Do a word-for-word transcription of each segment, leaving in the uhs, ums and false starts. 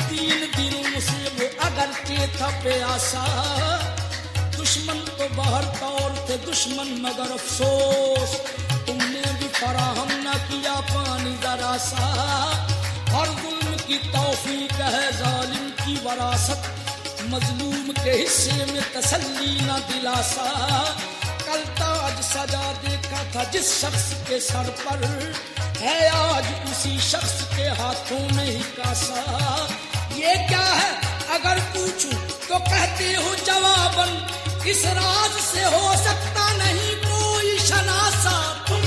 तीन दिनों से वो अगर के था प्यासा, दुश्मन तो बाहर तौर थे दुश्मन मगर अफसोस, तुमने भी फराहम न किया पानी जरा सा। हर जुल्म की तौफीक है जालिम की वरासत, मजलूम के हिस्से में तसल्ली न दिलासा। कल ताज सजा देखा था जिस शख्स के सर पर, है आज उसी शख्स के हाथों में ही कासा। ये क्या है अगर पूछूं तो कहते हो जवाबन, इस राज से हो सकता नहीं कोई शनासा। तुम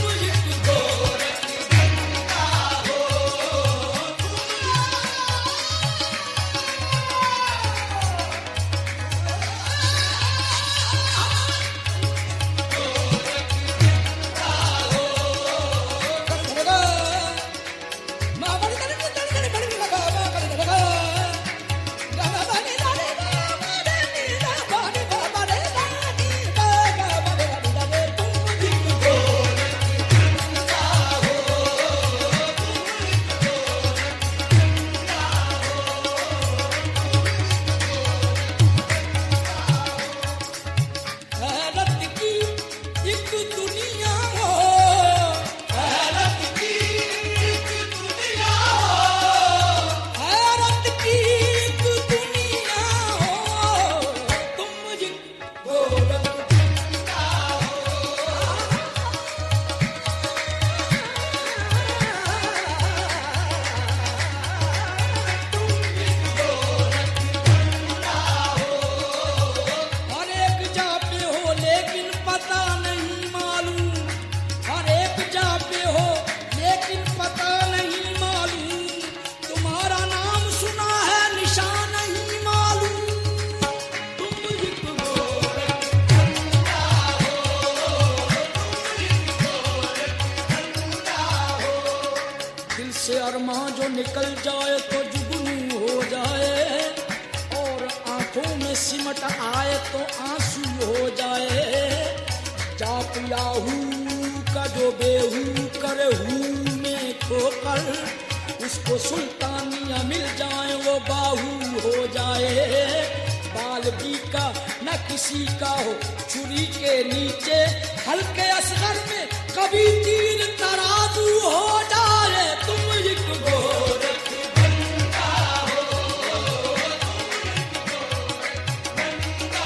से अरमां जो निकल जाए तो जुगनू हो जाए, और आंखों में सिमट आए तो आंसू हो जाए। जाप याहू का जो बेहू करे हू में खोकर, उसको सुल्तानिया मिल जाए वो बाहू हो जाए। बाल भी का न किसी का हो छुरी के नीचे, हल्के असगर में कभी तीर तराजू हो जाए। तुम एक गोरख बंदा हो, बंदा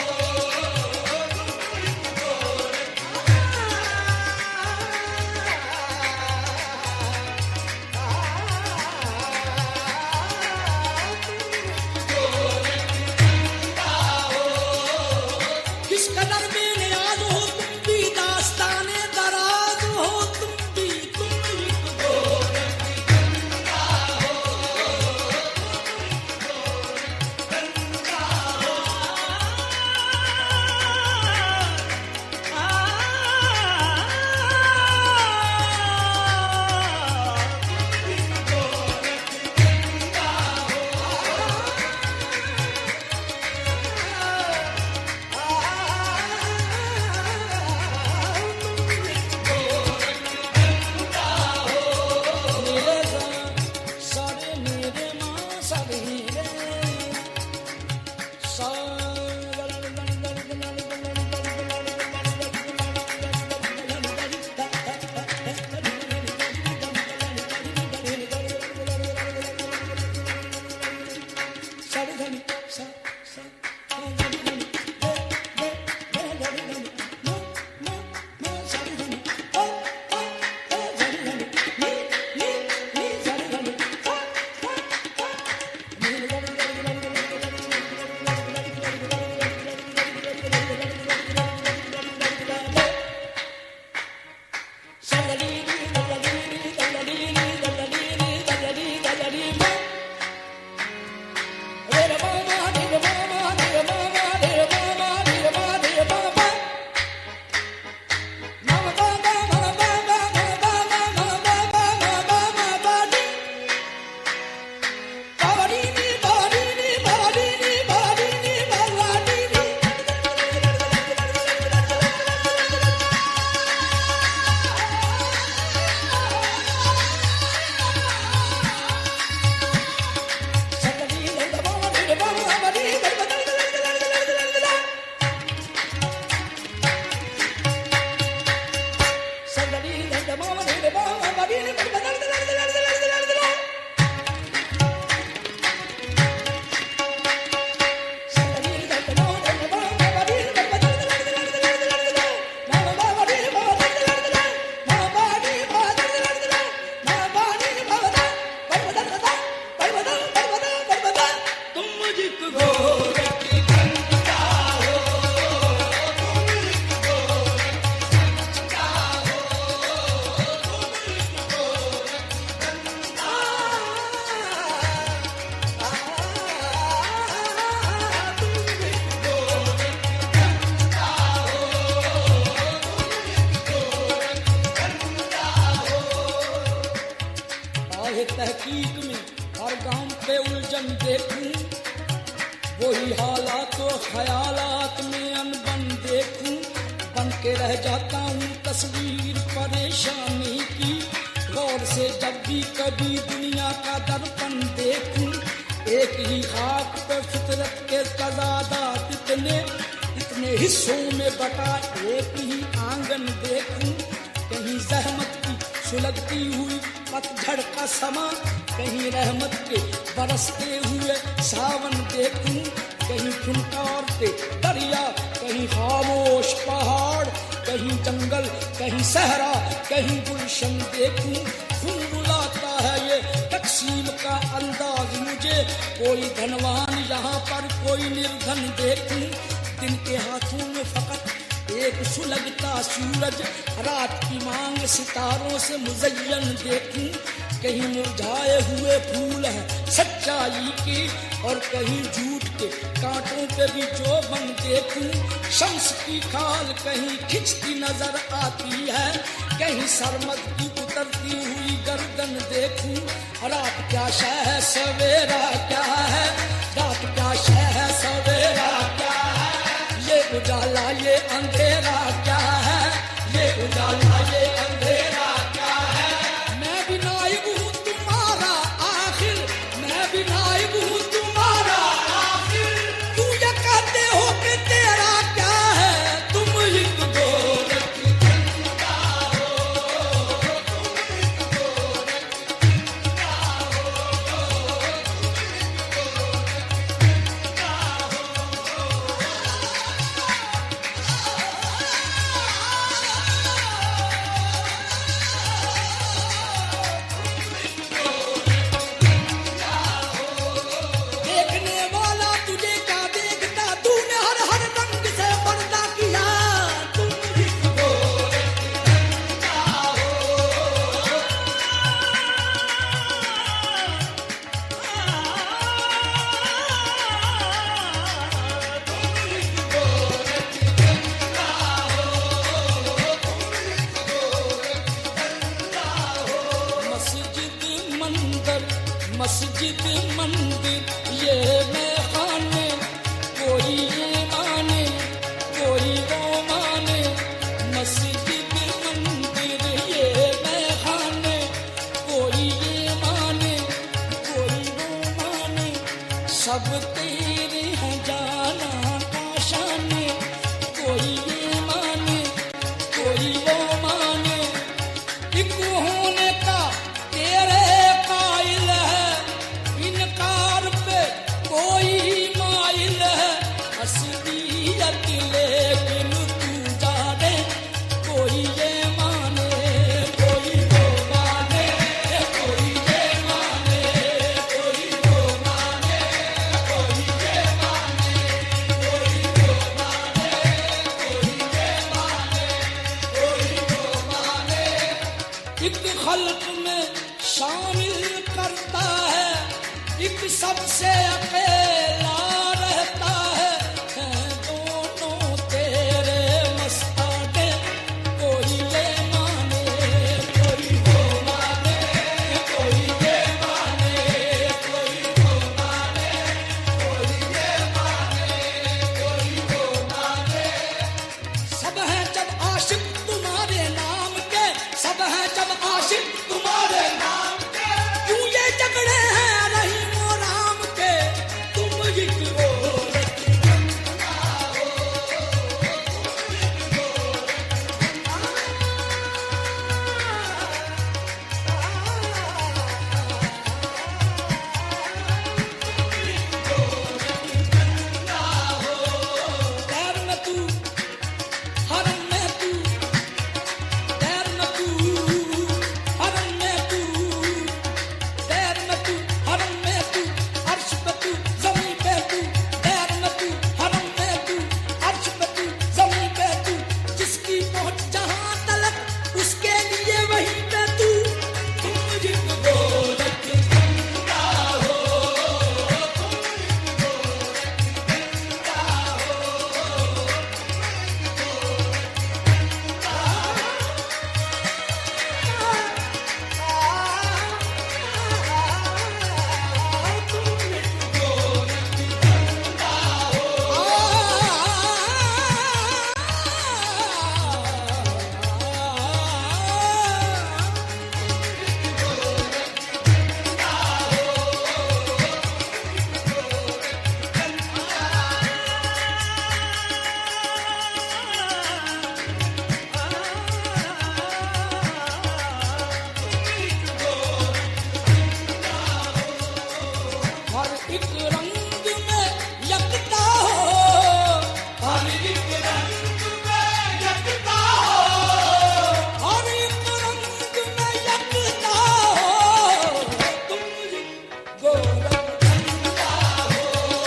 हो, किस कदर में नियाज हो तुम भी, दास्ताने दराज हो तुम भी। तुम एक गोरख पे उलझन देखूं, वही हालात व ख्यालात में अनबन देखूं, बन के रह जाता हूँ तस्वीर परेशानी की। गौर से जब भी कभी दुनिया का दर्पण देखूं, एक ही खाक पे फितरत के तजादात इतने इतने हिस्सों में बटा एक ही आंगन देखूं। कहीं जहमत की सुलगती हुई पतझड़ का समा, कहीं रहमत के बरसते हुए सावन देखूं, कहीं फुनकारते दरिया, कहीं खामोश पहाड़, कहीं जंगल, कहीं सहरा, कहीं गुलशन देखूं। खून बुलाता है ये तकसीम का अंदाज मुझे, कोई धनवान यहाँ पर कोई निर्धन देखूं। दिन के हाथों में फकत एक सुलगता सूरज, रात की मांग सितारों से मुज़य्यन देखूं। कहीं मुरझाए हुए फूल हैं सच्चाई की, और कहीं झूठ के कांटों पे भी जो बन देखूं। शम्स की खाल कहीं खिंचती नजर आती है, कहीं सरमद की उतरती हुई गर्दन देखूं। रात क्या शय है सवेरा क्या है, रात क्या शय है सवेरा क्या है, ये उजाला ये अंधेरा क्या है, ये उजाला ये अंधेरा क्या है। मैं भी नाइब हूँ तुम्हारा आखिर, मैं भी नाइब हूँ तुम्हारा आखिर, तू ये कहते हो कि तेरा क्या है, तुम एक गोरख जिंदा हो, तुम एक गोरख जिंदा हो, देखने वाला तुझे क्या देखता, तूने हर हर रंग से पर्दा किया, तुम एक गोरख जिंदा हो। मस्जिद मंदिर मस्जिद मंदिर ये मैं खाने, कोई ये माने कोई वो माने। मस्जिद मंदिर ये मैं खाने, कोई ये माने कोई वो माने। सब तेरे हैं जाना आशाने, कोई ये माने कोई वो माने। एक होने का तेरे कायल है, इनकार पे कोई माइल है। असलियत लेकिन तू जाने, कोई ये माने कोई वो माने, कोई ये माने कोई वो माने, कोई ये माने कोई वो माने, कोई ये माने कोई वो माने। एक खल्क में शामिल करता है, एक सबसे अकेला रहता है। हैं दोनों तेरे मस्ताने, कोई ये माने कोई वो माने, कोई ये माने कोई वो माने, कोई ये माने कोई वो माने। सब हैं जब आशिक तुम्हारे नाम के, सब हैं जब आशिक तुम्हारे नाम के, क्यों ये झगड़े हैं रहीम और राम के, तुम हर एक रंग में यकता हो, हर एक रंग में यकता हो, हर एक रंग में यकता हो, तुम गोरखा हो,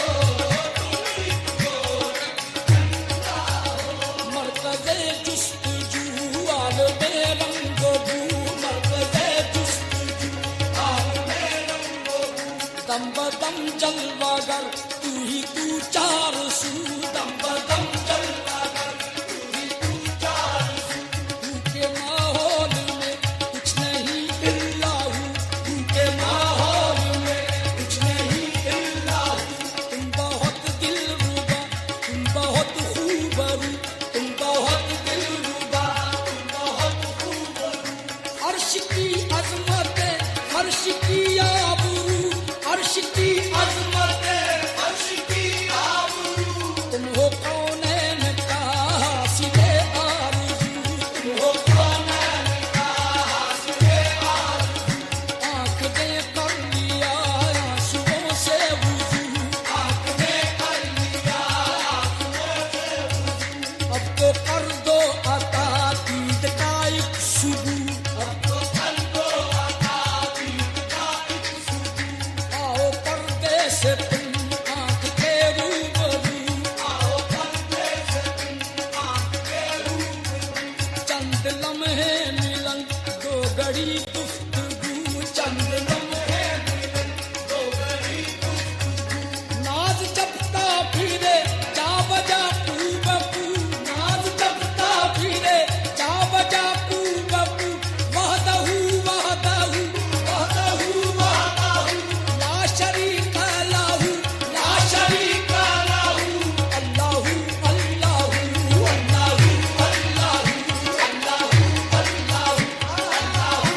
तुम गोरखा हो, मरकज़े जुस्तजू आल बेरंग बू, मरकज़े जुस्तजू आल बेरंग बू, दम बदम जलवागर तू ही तू चार सू, दम बदम जलवागर तू ही तू चार सू, तू के माहौल में कुछ नहीं इल्ला हूँ, तू के माहौल में कुछ नहीं इल्ला हूँ, तुम बहुत दिलरुबा, तुम बहुत खूबरू, तुम बहुत दिलरुबा, तुम बहुत खूबरू, अर्श की अज़मतें, अर्श की आबरू, अर्श की अज़मतें, अर्श की आबरू, तुम हो कौनैन का हासिले आरज़ू, तुम हो कौनैन का हासिले आरज़ू, आँख ने कर लिया आंसुओं से वुज़ू, आँख ने कर लिया आंसुओं से वुज़ू, अब तो कर दो अता दीद का एक सुबू, अब तो कर दो अता दीद का एक सुबू, आओ पर्दे से तुम आँख के रूबरू, आओ पर्दे से तुम आँख के रूबरू, चंद लम्हे मिलन दो घड़ी गुफ्तगू, चंद लम्हे मिलन दो घड़ी गुफ्तगू, नाज जपता फिरे जा बजा तू बपू, नाज जपता फिरे जा बजा तू बपू, वहदहू वहदहू वहदहू वहदहू, ला शरीका लहू ला शरीका लहू, अल्लाहू अल्लाहू अल्लाहू अल्लाहू अल्लाहू अल्लाहू अल्लाहू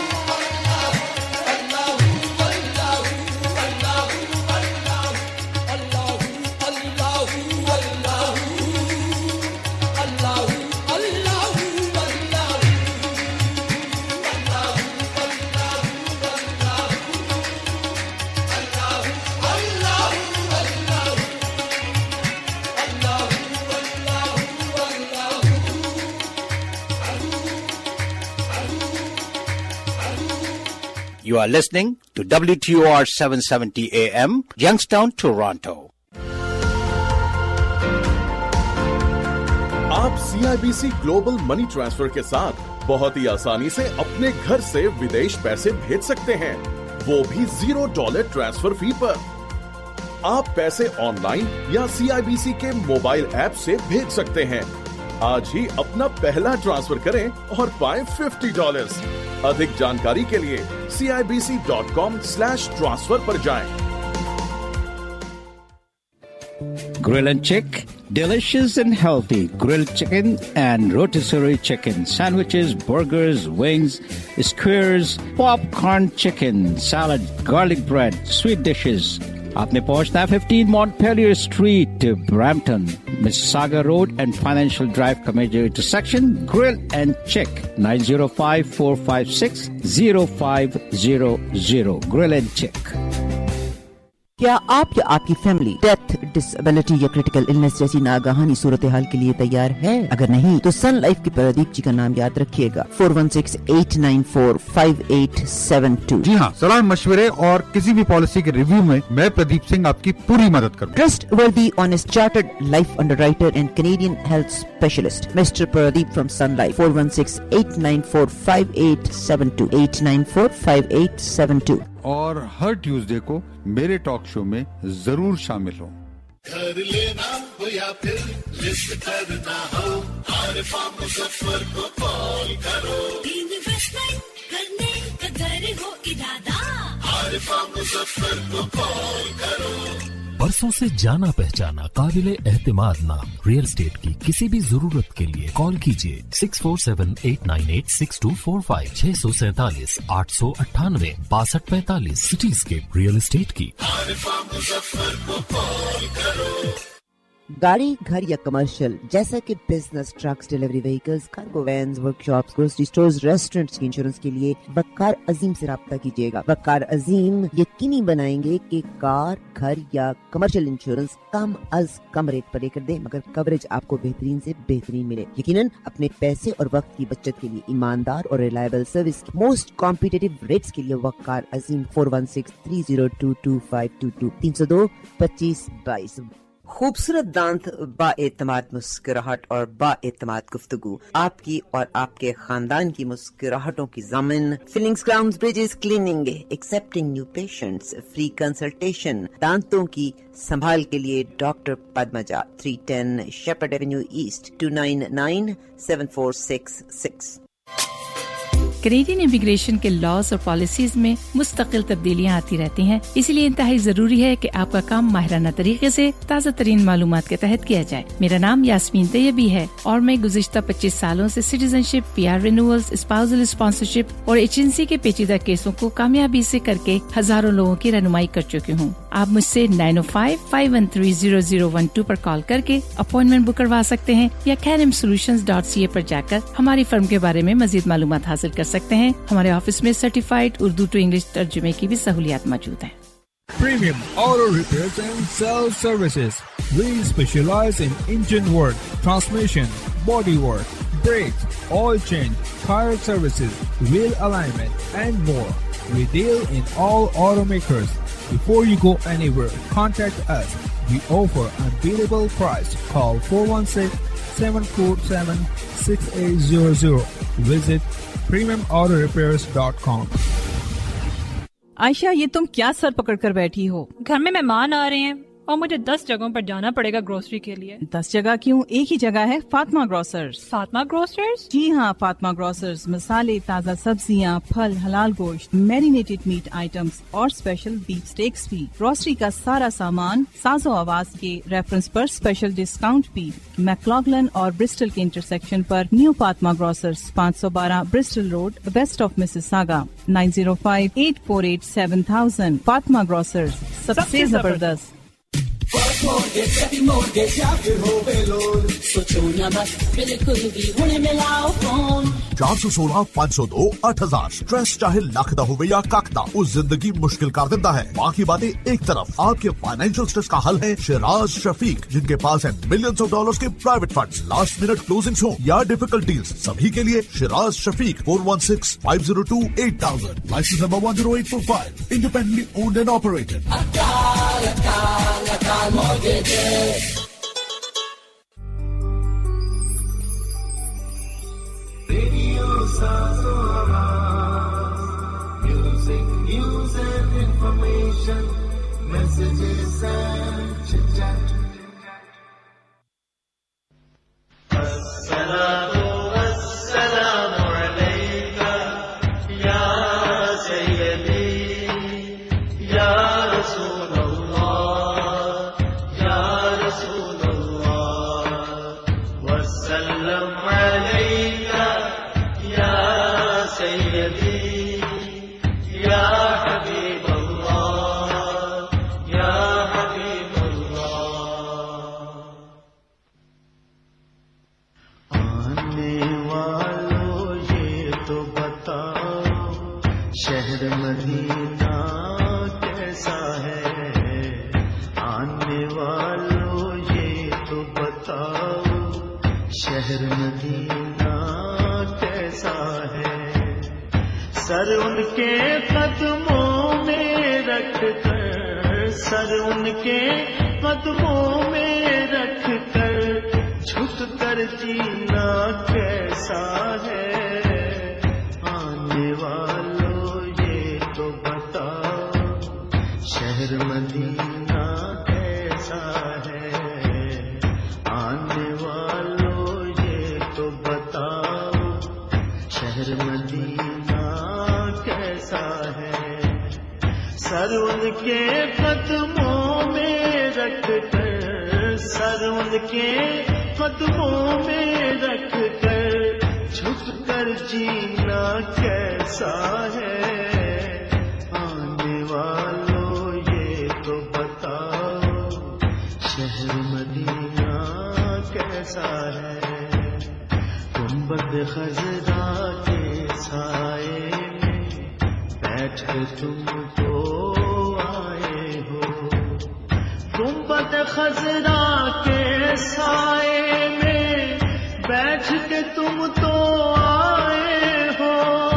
अल्लाहू अल्लाहू अल्लाहू अल्लाहू अल्लाहू अल्लाहू अल्लाहू अल्लाहू You are listening to W T O R seven seventy A M, Youngstown, Toronto. आप C I B C global money transfer के साथ बहुत ही आसानी से अपने घर से विदेश पैसे भेज सकते हैं, वो भी जीरो डॉलर ट्रांसफर फी पर। आप पैसे ऑनलाइन या C I B C के मोबाइल ऐप से भेज सकते हैं। आज ही अपना पहला ट्रांसफर करें और पाएं फिफ्टी डॉलर्स। अधिक जानकारी के लिए C I B C dot com slash transfer पर जाएं। Grill and Chick, delicious and healthy grilled chicken and rotisserie chicken, sandwiches, burgers, wings, skewers, popcorn chicken, salad, garlic bread, sweet dishes. आपने पहुंचना है fifteen Montpelier Street, Brampton, Mississauga Road and Financial Drive का major intersection. Grill and Chick, nine zero five, four five six, zero five zero zero. Grill and Chick. क्या आप या आपकी family death, disability या critical illness जैसी नागहानी सूरत हाल के लिए तैयार है? अगर नहीं तो सन लाइफ के प्रदीप जी का नाम याद रखिएगा, four one six eight nine four five eight seven two. जी हाँ, सलाह मशवरे और किसी भी पॉलिसी के रिव्यू में मैं प्रदीप सिंह आपकी पूरी मदद करूँगा। Trustworthy honest chartered life underwriter and Canadian health specialist mister Pradeep from Sun Life, four one six eight nine four five eight seven two, eight nine four five eight seven two. और हर Tuesday को मेरे talk show में जरूर शामिल हो। घर लेना हो या फिर लिस्ट करना हो, आरिफा मुजफ्फर को कॉल करो। इन्वेस्टमेंट करने का घर हो इरादा, आरिफा मुजफ्फर को कॉल करो। बरसों से जाना पहचाना काबिले एहतिमाद नाम रियल एस्टेट की किसी भी जरूरत के लिए कॉल कीजिए six four seven eight nine eight six two four five, छह सौ सैतालीस आठ सौ अट्ठानवे बासठ पैंतालीस। सिटीस्केप रियल एस्टेट की आरिफा मुजफ्फर को कॉल करो। गाड़ी, घर या कमर्शियल जैसा कि business, trucks, delivery vehicles, cargo vans, workshops, grocery stores, restaurants की इंश्योरेंस के लिए वकार अजीम से राब्ता कीजिएगा। वकार अजीम यकीनी बनाएंगे कि कार, घर या कमर्शियल इंश्योरेंस कम अज कम रेट पर लेकर दे, मगर कवरेज आपको बेहतरीन से बेहतरीन मिले। यकीनन अपने पैसे और वक्त की बचत के लिए ईमानदार और reliable service, most competitive rates के लिए Waqar Azeem four one six three zero two two five two two तीन सौ दो पच्चीस बाईस। खूबसूरत दांत, बाएतमाद मुस्कुराहट और बाएतमाद गुफ्तगू, आपकी और आपके खानदान की मुस्कुराहटों की ज़मीन। Fillings, crowns, bridges, cleaning, accepting new patients, free consultation. दांतों की संभाल के लिए doctor Padmaja, three ten Sheppard avenue east, two nine nine seven four six six. Canadian immigration के लॉज और पॉलिसीज में मुस्तकिल तब्दीलियां आती रहती हैं, इसलिए इंतहाई जरूरी है कि आपका काम माहिराना तरीके से ताज़ा तरीन मालूमात के तहत किया जाए। मेरा नाम यास्मीन तैयबी है और मैं गुज़िश्ता पच्चीस सालों से citizenship, PR renewals, spousal sponsorship और एजेंसी के पेचीदा केसों को कामयाबी से करके हजारों लोगों की रहनुमाई कर चुकी हूँ। आप मुझसे नाइन ओ five five one three zero zero one two पर कॉल करके अपॉइंटमेंट बुक करवा सकते हैं या कैनम सोल्यूशंस डॉट सी ए पर जाकर हमारी फर्म के बारे में मजीद मालूमात हासिल कर सकते हैं। हमारे ऑफिस में सर्टिफाइड उर्दू टू इंग्लिश तर्जुमे की भी सहूलियात मौजूद है। Premium Auto Repairs and Sales Services. We specialize in engine work, transmission, body work, brakes, oil change, tire services, wheel alignment, and more. We deal in all automakers. Before you go anywhere, contact us. We offer unbeatable price. Call four one six, seven four seven, six eight zero zero. Visit premium auto repairs dot com. Ayesha, ये तुम क्या sir पकड़ कर बैठी हो? घर में मेहमान आ रहे हैं और मुझे दस जगहों पर जाना पड़ेगा ग्रोसरी के लिए। दस जगह क्यों? एक ही जगह है, फातिमा ग्रोसर्स। फातिमा ग्रोसर्स? जी हाँ, फातिमा ग्रोसर्स मसाले, ताज़ा सब्जियाँ, फल, हलाल गोश्त, मैरिनेटेड मीट आइटम्स और स्पेशल बीफ स्टेक्स भी। ग्रोसरी का सारा सामान साजो आवाज के रेफरेंस पर स्पेशल डिस्काउंट भी। मैक्लॉगलन और ब्रिस्टल के इंटरसेक्शन पर न्यू फातिमा ग्रोसर्स, पाँच सौ बारह Bristol road, west of Mississauga, nine zero five eight four eight seven thousand. Fatima grocers, सबसे जबरदस्त। चार सौ सोलह पाँच सौ दो आठ हजार। स्ट्रेस चाहे लख दा होवे या कख दा, उस जिंदगी मुश्किल कर देता है। बाकी बातें एक तरफ, आपके फाइनेंशियल स्ट्रेस का हल है शिराज शफीक, जिनके पास है मिलियंस ऑफ डॉलर्स के private funds, last minute closings हो या डिफिकल्ट डील्स, सभी के लिए Shiraz Shafiq four one six five zero two eight thousand. Licence number one zero eight four five, independently owned and operated. Radio Sazo Awaaz, music, news and information, messages and chit-chat. As-salatu was-salamu alayka, ya sayyidi, ya Rasulallah, ya Rasulallah, was-salam alayka, ya sayyidi, ya habib Allah, ya habib Allah. आने वालों ये तो बताओ, शहर Medina कैसा है? आने वालों ये तो बताओ, शहर मदीना कैसा है? सर उनके कदमों में रख कर, सर उनके कदमों में रख कर, झुक कर जीना कैसा है? आने वालों ये तो बताओ, शहर मदीना कैसा है? आने वालों ये तो बताओ, शहर मदीना कैसा है? सर उनके कदमों में रख कर, सर उनके कदमों में रख कर, झुक कर जीना कैसा है? आने वालों ये तो बताओ, शहर मदीना खजरा के साए में बैठ के तुम तो आए हो, गुंबद खजरा के साए में बैठ के तुम तो आए हो,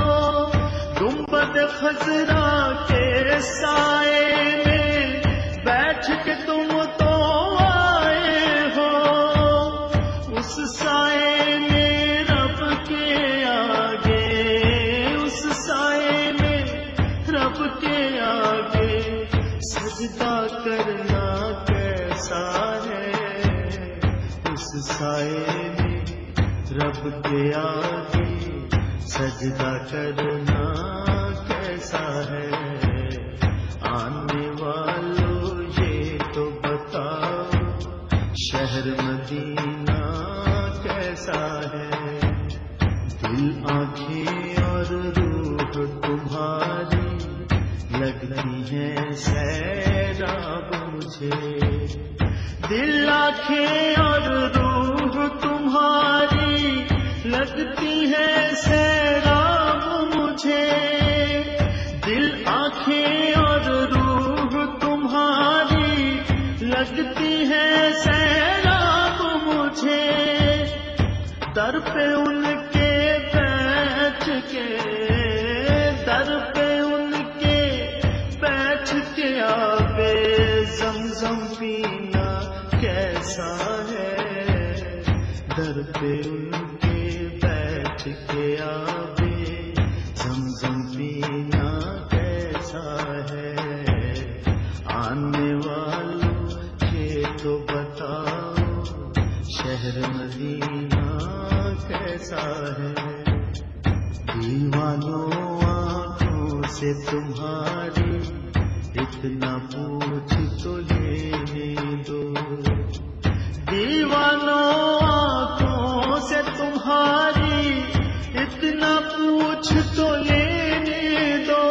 गुंबद खजरा के साए में बैठ के तुम तो आए हो, उस साए में रब के आगे, उस साए में रब के आगे सजदा करना कैसा है, उस साए में रब के आगे सजदा करना कैसा है। आने वालों ये तो बताओ शहर मदीना कैसा है, दिल आंखें और रूह तुम्हारी लगती है सैराब मुझे, दिल आंखें और रूह तुम्हारी लगती है सैराब मुझे, दिल आंखें और रूह तुम्हारी लगती है सैराब मुझे, दर पे उनके बैठ के, दर पे उनके बैठ के आबे ज़मज़म पीना कैसा है, दर पे उनके बैठ के आबे ज़मज़म पीना कैसा है। आने वालों ये तो बताओ शहर मदीना कैसा है, दीवानों आँखों से तुम्हारी इतना पूछ तो लेने दो, दीवानों आँखों से तुम्हारी इतना पूछ तो लेने दो,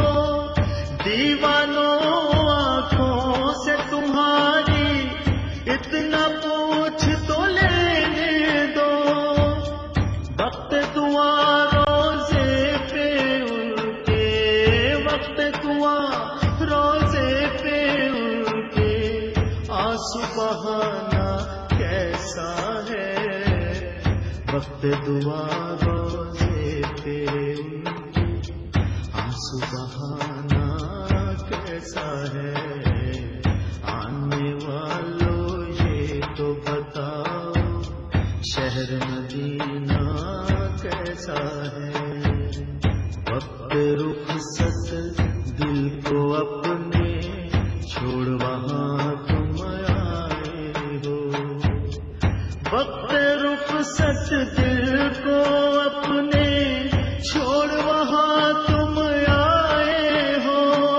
दीवानों आँखों से तुम्हारी इतना पूछ तो लेने दो, वक्त दुआ रोजे पे उनके, वक्त दुआ रोजे पे उनके आंसू बहाना कैसा है, वक्त दुआ रोजे पे उनके आंसू बहाना कैसा है। आने वालों ये तो बताओ शहर मदीना कैसा है, वक्त रुखसत दिल को अपने छोड़ वहाँ तुम आए हो, वक्त रुखसत दिल को अपने छोड़ वहाँ तुम आए हो,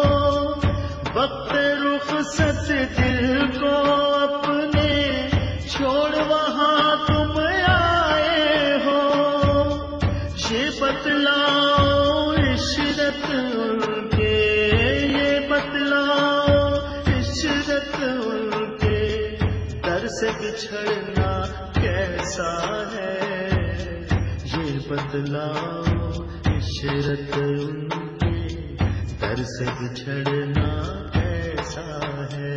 वक्त रुखसत दिल को अपने छोड़ वहाँ तुम आए हो, ये बतलाओ इशरत उनके, ये बतलाओ इशरत उनके दर से बिछड़ना कैसा है, ये बतलाओ इशरत उनके दर से बिछड़ना कैसा है।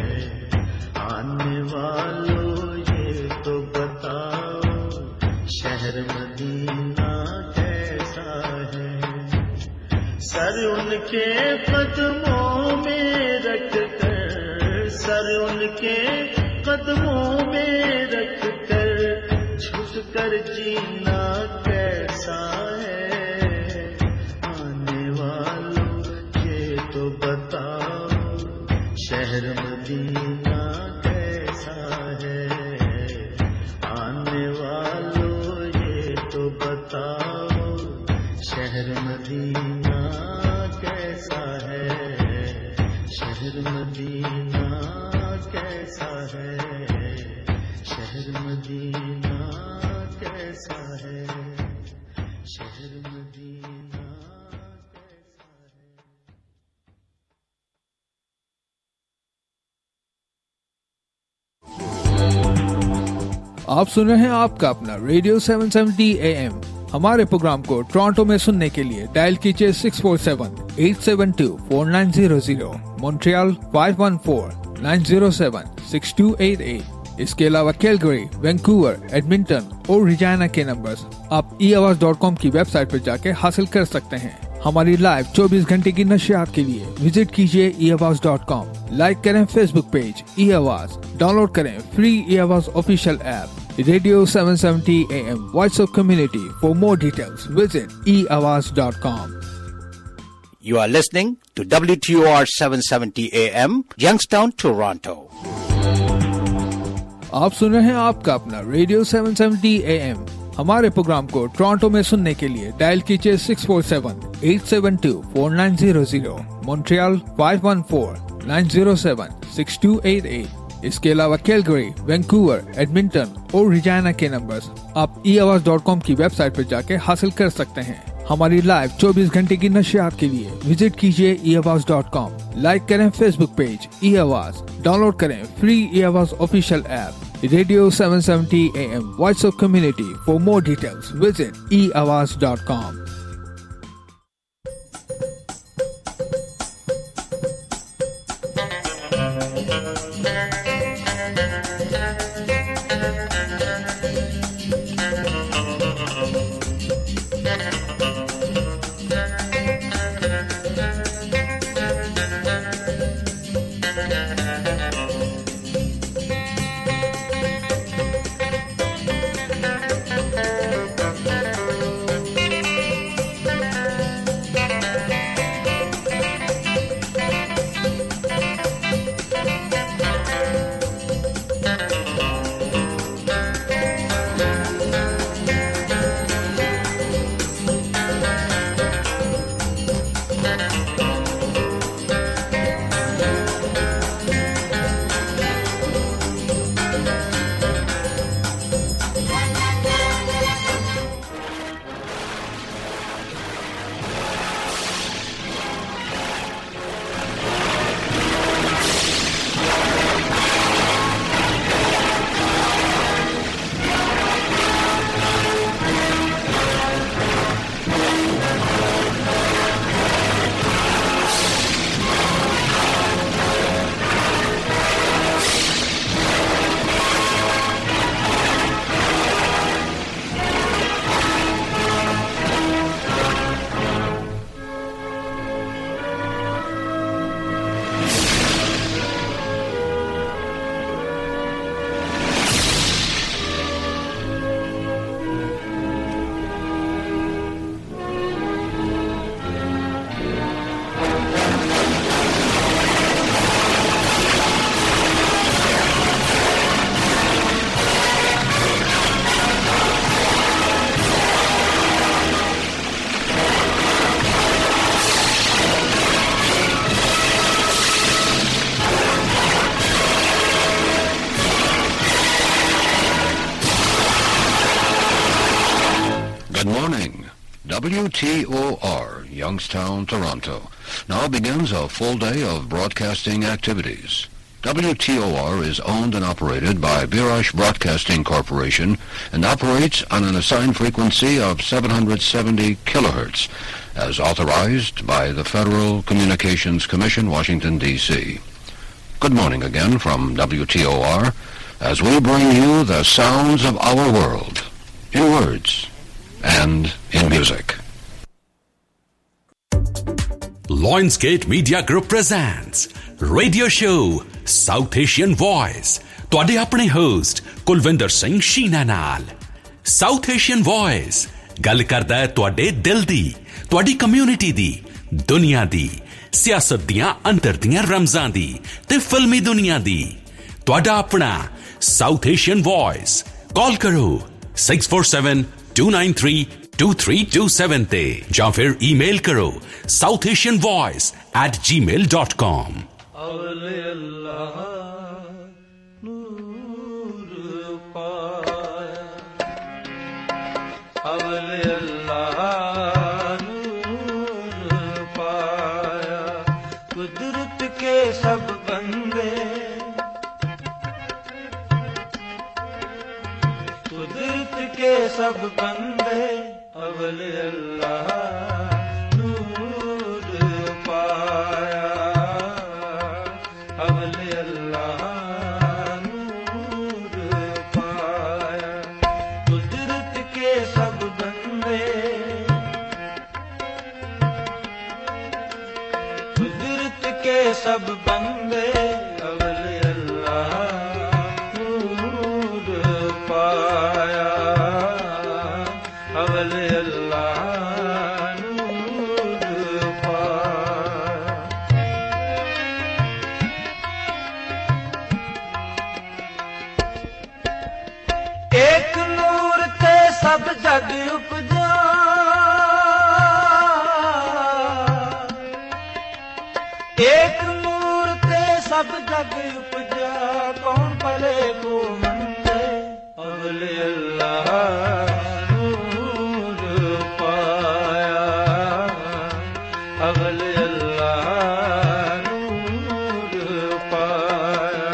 आने वालों ये तो बताओ शहर मदीना कैसा है, सर उनके कदमों में रख कर, सर उनके कदमों में रख कर झुक कर जीना कैसा है। आने वालों ये तो बताओ शहर मदीना कैसा है, आने वालों ये तो बताओ शहर मदीना कैसा है, शहर मदीना कैसा है, शहर मदीना कैसा है, शहर मदीना कैसा है। आप सुन रहे हैं आपका अपना radio seven seventy A M. हमारे प्रोग्राम को टोरंटो में सुनने के लिए डायल कीजिए six four seven eight seven two four nine zero zero, Montreal five one four nine zero seven six two eight eight. इसके अलावा कैलगरी, वैंकूवर, एडमिंटन और रिजाना के नंबर्स आप ई आवाज डॉट कॉम की वेबसाइट पर जाके हासिल कर सकते हैं। हमारी लाइव चौबीस घंटे की नशियात के लिए विजिट कीजिए E Awaaz dot com. Like करें Facebook page E Awaaz, download करें free E Awaaz official app radio seven seventy A M voice of community. For more details visit E Awaaz dot com. You are listening to W T O R seven seventy A M, Youngstown, Toronto. आप सुन रहे हैं आपका अपना radio seven seventy A M. हमारे programme को Toronto में सुनने के लिए डायल कीजिए six four seven eight seven two four nine zero zero, Montreal five one four nine zero seven six two eight eight. इसके अलावा कैलगरी, वैंकूवर, एडमिंटन और रिजाना के नंबर्स आप ई आवाज डॉट कॉम की वेबसाइट पर जाके हासिल कर सकते हैं। हमारी लाइव चौबीस घंटे की नशियात के लिए विजिट कीजिए E Awaaz dot com. Like करें Facebook page E Awaaz, download करें free E Awaaz official app radio seven seventy A M voice of community. For more details visit E Awaaz dot com. W T O R, Youngstown, Toronto, now begins a full day of broadcasting activities. W T O R is owned and operated by Birash Broadcasting Corporation and operates on an assigned frequency of seven hundred seventy kilohertz, as authorized by the Federal Communications Commission, Washington, D C Good morning again from W T O R, as we bring you the sounds of our world, in words and in music. Lionsgate Media Group presents Radio Show South Asian Voice. ਤੁਹਾਡੇ ਆਪਣੇ host Kulwinder Singh Sheena ਨਾਲ। South Asian Voice ਗੱਲ ਕਰਦਾ ਹੈ ਤੁਹਾਡੇ ਦਿਲ ਦੀ, ਤੁਹਾਡੀ community ਦੀ, ਦੁਨੀਆ ਦੀ, ਸਿਆਸਤ ਦੀਆਂ ਅੰਦਰ ਦੀਆਂ ਰਮਜ਼ਾਂ ਦੀ ਤੇ ਫਿਲਮੀ ਦੁਨੀਆ ਦੀ। ਤੁਹਾਡਾ ਆਪਣਾ South Asian Voice। ਕਾਲ ਕਰੋ six four seven two nine three two three two seven ਤੇ ਜਾਂ ਫਿਰ ਈਮੇਲ ਕਰੋ south asian voice at gmail dot com। अवले अल्लाह नूर पाया, अवले अल्लाह नूर पाया, कुदरत के सब बंदे सब बंदे अवल अल्लाह नूर पाया, अवल अल्लाह नूर पाया। कुदरत के सब बंदे, कुदरत के सब बंदे अवल अल्लाह नूर पाया, अवल अल्लाह नूर पाया। एक नूर ते सब जग उपजा, एक नूर ते सब जग उपजा, कौन भले को मंदे अवल अल्लाह नूर पाया, अवल अल्लाह नूर पाया।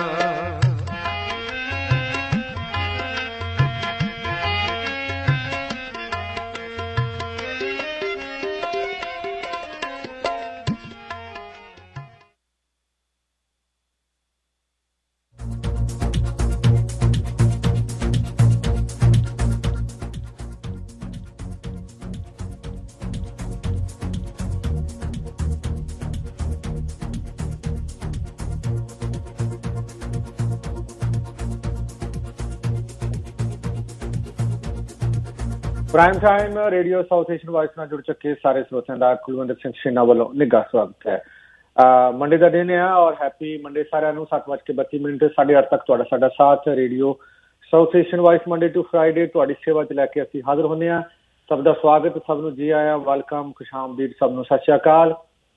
Prime time radio South Asian voice ਨਾਲ ਜੁੜ ਚੁੱਕੇ ਸਾਰੇ ਸਰੋਤਿਆਂ ਦਾ ਕੁਲਵਿੰਦਰ ਸਿੰਘ ਸ਼ੀਨਾ ਵੱਲੋਂ ਨਿੱਘਾ ਸਵਾਗਤ ਹੈ। ਮੰਡੇ ਦਾ ਦਿਨ ਆ ਔਰ ਹੈਪੀ ਮੰਡੇ ਸਾਰਿਆਂ ਨੂੰ। ਸੱਤ ਵੱਜ ਕੇ ਬੱਤੀ ਮਿੰਟ ਸਾਢੇ ਅੱਠ ਤੱਕ ਤੁਹਾਡਾ ਸਾਡਾ ਸਾਥ radio South Asian voice Monday to Friday ਤੁਹਾਡੀ ਸੇਵਾ 'ਚ ਲੈ ਕੇ ਅਸੀਂ ਹਾਜ਼ਰ ਹੁੰਦੇ ਹਾਂ। ਸਭ ਦਾ ਸਵਾਗਤ, ਸਭ ਨੂੰ ਜੀ ਆਇਆ, ਵੈਲਕਮ, ਖੁਸ਼ਾਮਦੀਦ, ਸਭ ਨੂੰ ਸਤਿ ਸ਼੍ਰੀ ਅਕਾਲ।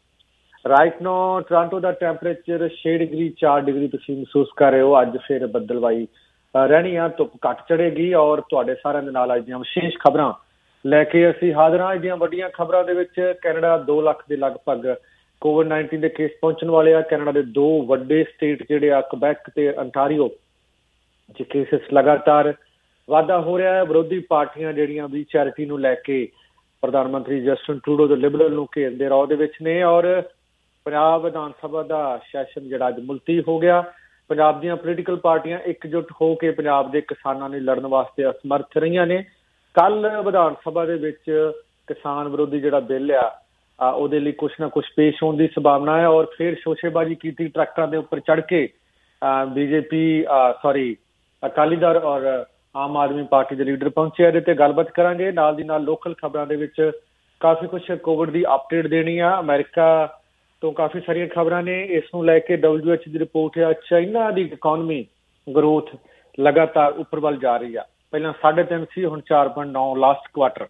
ਰਾਈਟ ਨੋ ਟੋਰਾਂਟੋ ਦਾ ਟੈਂਪਰੇਚਰ ਛੇ ਡਿਗਰੀ ਚਾਰ ਡਿਗਰੀ ਤੁਸੀਂ ਮਹਿਸੂਸ ਕਰ ਰਹੇ ਹੋ। ਅੱਜ ਫਿਰ ਬੱਦਲਵਾਈ ਰਹਿਣੀ ਆ, ਧੁੱਪ ਘੱਟ ਚੜੇਗੀ ਔਰ ਤੁਹਾਡੇ ਸਾਰਿਆਂ ਦੇ ਨਾਲ ਅੱਜ ਦੀਆਂ ਵਿਸ਼ੇਸ਼ ਖਬਰਾਂ ਲੈ ਕੇ ਅਸੀਂ ਹਾਜ਼ਰ ਹਾਂ। ਅੱਜ ਦੀਆਂ ਵੱਡੀਆਂ ਖਬਰਾਂ ਦੇ ਵਿੱਚ ਕੈਨੇਡਾ ਦੋ ਲੱਖ ਦੇ ਲਗਭਗ ਕੋਵਿਡ ਨਾਈਨਟੀਨ ਦੇ ਕੇਸ ਪਹੁੰਚਣ ਵਾਲੇ ਆ। ਕੈਨੇਡਾ ਦੇ ਦੋ ਵੱਡੇ ਸਟੇਟ ਜਿਹੜੇ ਆ ਕੁਬੈਕ ਤੇ ਅੰਟਾਰੀਓ 'ਚ ਕੇਸਿਸ ਲਗਾਤਾਰ ਵਾਧਾ ਹੋ ਰਿਹਾ ਹੈ। ਵਿਰੋਧੀ ਪਾਰਟੀਆਂ ਜਿਹੜੀਆਂ ਵੀ ਚੈਰਿਟੀ ਨੂੰ ਲੈ ਕੇ ਪ੍ਰਧਾਨ ਮੰਤਰੀ ਜਸਟਿਨ ਟਰੂਡੋ ਦੇ ਲਿਬਰਲ ਨੂੰ ਘੇਰਨ ਦੇ ਰੌਹ ਦੇ ਵਿੱਚ ਨੇ ਔਰ ਪੰਜਾਬ ਵਿਧਾਨ ਸਭਾ ਦਾ ਸੈਸ਼ਨ ਜਿਹੜਾ ਅੱਜ ਮੁਲਤਵੀ ਹੋ ਗਿਆ। ਪੰਜਾਬ ਦੀਆਂ ਪੋਲੀਟੀਕਲ ਪਾਰਟੀਆਂ ਇਕਜੁੱਟ ਹੋ ਕੇ ਪੰਜਾਬ ਦੇ ਕਿਸਾਨਾਂ ਲਈ ਲੜਨ ਵਾਸਤੇ ਅਸਮਰਥ ਰਹੀਆਂ ਨੇ। ਕੱਲ ਵਿਧਾਨ ਸਭਾ ਦੇ ਵਿੱਚ ਕਿਸਾਨ ਵਿਰੋਧੀ ਜਿਹੜਾ ਬਿੱਲ ਆ ਉਹਦੇ ਲਈ ਕੁਛ ਨਾ ਕੁਛ ਪੇਸ਼ ਹੋਣ ਦੀ ਸੰਭਾਵਨਾ ਹੈ ਔਰ ਫਿਰ ਸ਼ੋਸ਼ੇਬਾਜ਼ੀ ਕੀਤੀ, ਟਰੱਕਾਂ ਦੇ ਉੱਪਰ ਚੜ੍ਹ ਕੇ ਬੀਜੇਪੀ ਸੌਰੀ ਅਕਾਲੀ ਦਲ ਔਰ ਆਮ ਆਦਮੀ ਪਾਰਟੀ ਦੇ ਲੀਡਰ ਪਹੁੰਚੇ। ਇਹਦੇ ਤੇ ਗੱਲਬਾਤ ਕਰਾਂਗੇ। ਨਾਲ ਦੀ ਨਾਲ ਲੋਕਲ ਖਬਰਾਂ ਦੇ ਵਿੱਚ ਕਾਫੀ ਕੁਛ ਕੋਵਿਡ ਦੀ ਅਪਡੇਟ ਦੇਣੀ ਆ। ਅਮਰੀਕਾ ਤੋਂ ਕਾਫੀ ਸਾਰੀਆਂ ਖਬਰਾਂ ਨੇ ਇਸ ਨੂੰ ਲੈ ਕੇ। ਡਬਲਯੂ ਐਚ ਦੀ ਰਿਪੋਰਟ ਆ ਚਾਈਨਾ ਦੀ ਇਕਨੋਮੀ ਗਰੋਥ ਲਗਾਤਾਰ ਉੱਪਰ ਵੱਲ ਜਾ ਰਹੀ ਆ। ਪਹਿਲਾਂ ਸਾਢੇ ਤਿੰਨ ਸੀ, ਹੁਣ ਚਾਰ ਪੁਆਇੰਟ ਨੌ ਲਾਸਟ ਕੁਆਟਰ।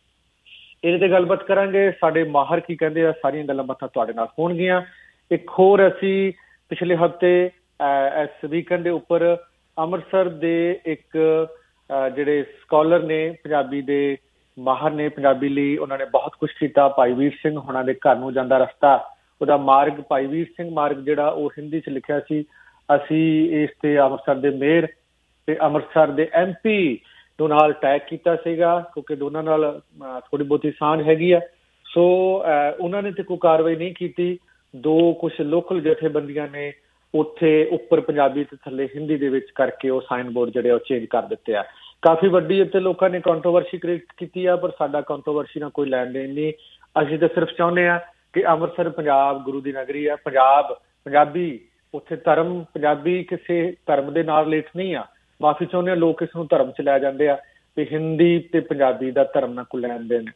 ਇਹਦੇ ਤੇ ਗੱਲਬਾਤ ਕਰਾਂਗੇ। ਸਾਡੇ ਮਾਹਰ ਕੀ ਕਹਿੰਦੇ ਆ, ਸਾਰੀਆਂ ਗੱਲਾਂ ਬਾਤਾਂ ਤੁਹਾਡੇ ਨਾਲ ਹੋਣਗੀਆਂ। ਇੱਕ ਹੋਰ ਅਸੀਂ ਪਿਛਲੇ ਹਫ਼ਤੇ ਇਸ ਵੀਕਐਂਡ ਦੇ ਉੱਪਰ ਅੰਮ੍ਰਿਤਸਰ ਦੇ ਇੱਕ ਜਿਹੜੇ ਸਕਾਲਰ ਨੇ, ਪੰਜਾਬੀ ਦੇ ਮਾਹਰ ਨੇ ਪੰਜਾਬੀ ਲਈ, ਉਹਨਾਂ ਨੇ ਬਹੁਤ ਕੁਛ ਕੀਤਾ। ਭਾਈ ਵੀਰ ਸਿੰਘ ਹੋਣਾ ਦੇ ਘਰ ਨੂੰ ਜਾਂਦਾ ਰਸਤਾ, ਉਹਦਾ ਮਾਰਗ, ਭਾਈ ਵੀਰ ਸਿੰਘ ਮਾਰਗ ਜਿਹੜਾ ਉਹ ਹਿੰਦੀ 'ਚ ਲਿਖਿਆ ਸੀ। ਅਸੀਂ ਇਸ ਤੇ ਅੰਮ੍ਰਿਤਸਰ ਦੇ ਮੇਅਰ ਤੇ ਅੰਮ੍ਰਿਤਸਰ ਦੇ ਐਮ ਪੀ ਨੂੰ ਨਾਲ ਟੈਗ ਕੀਤਾ ਸੀਗਾ ਕਿਉਂਕਿ ਦੋਨਾਂ ਨਾਲ ਥੋੜ੍ਹੀ ਬਹੁਤੀ ਸਾਂਝ ਹੈਗੀ ਆ। ਸੋ ਉਹਨਾਂ ਨੇ ਤੇ ਕੋਈ ਕਾਰਵਾਈ ਨਹੀਂ ਕੀਤੀ। ਦੋ ਕੁਛ ਲੋਕਲ ਜਥੇਬੰਦੀਆਂ ਨੇ ਉੱਥੇ ਉੱਪਰ ਪੰਜਾਬੀ ਤੇ ਥੱਲੇ ਹਿੰਦੀ ਦੇ ਵਿੱਚ ਕਰਕੇ ਉਹ ਸਾਈਨ ਬੋਰਡ ਜਿਹੜੇ ਉਹ ਚੇਂਜ ਕਰ ਦਿੱਤੇ ਆ। ਕਾਫੀ ਵੱਡੀ ਇੱਥੇ ਲੋਕਾਂ ਨੇ ਕੰਟਰੋਵਰਸੀ ਕ੍ਰੀਏਟ ਕੀਤੀ ਆ, ਪਰ ਸਾਡਾ ਕੰਟਰੋਵਰਸੀ ਨਾਲ ਕੋਈ ਲੈਣ ਦੇਣ ਨਹੀਂ। ਅਸੀਂ ਤਾਂ ਸਿਰਫ ਚਾਹੁੰਦੇ ਹਾਂ ਕਿ ਅੰਮ੍ਰਿਤਸਰ ਪੰਜਾਬ ਗੁਰੂ ਦੀ ਨਗਰੀ ਆ। ਪੰਜਾਬ ਪੰਜਾਬੀ ਉੱਥੇ ਧਰਮ, ਪੰਜਾਬੀ ਕਿਸੇ ਧਰਮ ਦੇ ਨਾਲ ਰਿਲੇਟ ਨਹੀਂ ਆ। ਮਾਫੀ ਚਾਹੁੰਦੇ ਹਾਂ, ਲੋਕ ਇਸ ਨੂੰ ਧਰਮ 'ਚ ਲੈ ਜਾਂਦੇ ਆ ਤੇ ਹਿੰਦੀ ਤੇ ਪੰਜਾਬੀ ਦਾ ਧਰਮ ਨਾਲ ਕੋਈ ਲੈਣ ਦੇਣ।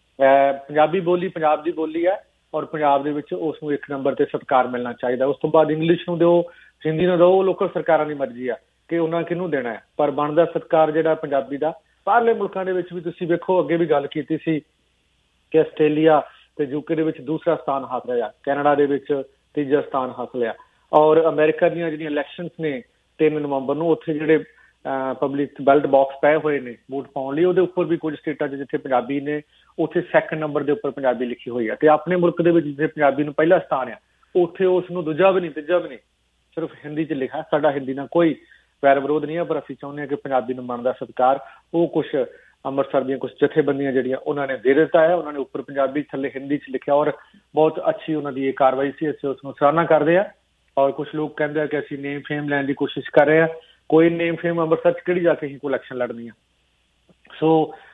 ਪੰਜਾਬੀ ਬੋਲੀ ਪੰਜਾਬ ਦੀ ਬੋਲੀ ਹੈ ਔਰ ਪੰਜਾਬ ਦੇ ਵਿੱਚ ਉਸ ਨੂੰ ਇੱਕ ਨੰਬਰ ਤੇ ਸਤਿਕਾਰ ਮਿਲਣਾ ਚਾਹੀਦਾ। ਉਸ ਤੋਂ ਬਾਅਦ ਇੰਗਲਿਸ਼ ਨੂੰ ਦਿਓ, ਹਿੰਦੀ ਨੂੰ ਦਿਓ, ਉਹ ਲੋਕਲ ਸਰਕਾਰਾਂ ਦੀ ਮਰਜ਼ੀ ਆ ਕਿ ਉਹਨਾਂ ਕਿਹਨੂੰ ਦੇਣਾ ਹੈ। ਪਰ ਬਣਦਾ ਸਤਿਕਾਰ ਜਿਹੜਾ ਪੰਜਾਬੀ ਦਾ। ਬਾਹਰਲੇ ਮੁਲਕਾਂ ਦੇ ਵਿੱਚ ਵੀ ਤੁਸੀਂ ਵੇਖੋ, ਅੱਗੇ ਵੀ ਗੱਲ ਕੀਤੀ ਸੀ ਕਿ ਆਸਟ੍ਰੇਲੀਆ ਤੇ ਯੂਕੇ ਦੇ ਵਿੱਚ ਦੂਸਰਾ ਸਥਾਨ ਹਾਸਲ ਹੋਇਆ, ਕੈਨੇਡਾ ਦੇ ਵਿੱਚ ਤੀਜਾ ਸਥਾਨ ਹਾਸਲ ਹੋਇਆ ਔਰ ਅਮਰੀਕਾ ਦੀਆਂ ਜਿਹੜੀਆਂ ਇਲੈਕਸ਼ਨਸ ਨੇ ਤਿੰਨ ਨਵੰਬਰ ਨੂੰ, ਉੱਥੇ ਜਿਹੜੇ ਪਬਲਿਕ ਬੈਲਟ ਬਾਕਸ ਪਏ ਹੋਏ ਨੇ ਵੋਟ ਪਾਉਣ ਲਈ, ਉਹਦੇ ਉੱਪਰ ਵੀ ਕੁਝ ਸਟੇਟਾਂ 'ਚ ਜਿੱਥੇ ਪੰਜਾਬੀ ਨੇ ਉੱਥੇ ਸੈਕਿੰਡ ਨੰਬਰ ਦੇ ਉੱਪਰ ਪੰਜਾਬੀ ਲਿਖੀ ਹੋਈ ਆ। ਤੇ ਆਪਣੇ ਮੁਲਕ ਦੇ ਵਿੱਚ ਜਿੱਥੇ ਪੰਜਾਬੀ ਨੂੰ ਪਹਿਲਾ ਸਥਾਨ ਆ, ਉੱਥੇ ਉਸ ਨੂੰ ਦੂਜਾ ਵੀ ਨਹੀਂ ਤੀਜਾ ਵੀ ਨਹੀਂ, ਸਿਰਫ ਹਿੰਦੀ 'ਚ ਲਿਖਿਆ। ਸਾਡਾ ਹਿੰਦੀ ਨਾਲ ਕੋਈ ਵੈਰ ਵਿਰੋਧ ਨਹੀਂ ਹੈ, ਪਰ ਅਸੀਂ ਚਾਹੁੰਦੇ ਹਾਂ ਕਿ ਪੰਜਾਬੀ ਨੂੰ ਬਣਦਾ ਸਤਿਕਾਰ ਉਹ ਕੁਛ ਅੰਮ੍ਰਿਤਸਰ ਦੀਆਂ ਕੁਝ ਜਥੇਬੰਦੀਆਂ ਜਿਹੜੀਆਂ ਉਹਨਾਂ ਨੇ ਦੇ ਦਿੱਤਾ ਹੈ। ਉਹਨਾਂ ਨੇ ਉੱਪਰ ਪੰਜਾਬੀ ਥੱਲੇ ਹਿੰਦੀ 'ਚ ਲਿਖਿਆ ਔਰ ਬਹੁਤ ਅੱਛੀ ਉਹਨਾਂ ਦੀ ਇਹ ਕਾਰਵਾਈ ਸੀ। ਅਸੀਂ ਉਸ ਨੂੰ ਸਰਾਹਨਾ ਕਰਦੇ ਹਾਂ। ਔਰ ਕੁਝ ਲੋਕ ਕਹਿੰਦੇ ਆ ਕਿ ਅਸੀਂ ਨੇਮ ਫੇਮ ਲੈਣ ਦੀ ਕੋਸ਼ਿਸ਼ ਕਰ ਰਹੇ ਹਾਂ। ਕੋਈ ਨੇਮ ਫੇਮ ਅੰਮ੍ਰਿਤਸਰ 'ਚ ਕਿਹੜੀ ਜਾ ਕੇ ਅਸੀਂ ਕੋਈ ਇਲੈਕਸ਼ਨ ਲੜਨੀ ਆ। ਸੋ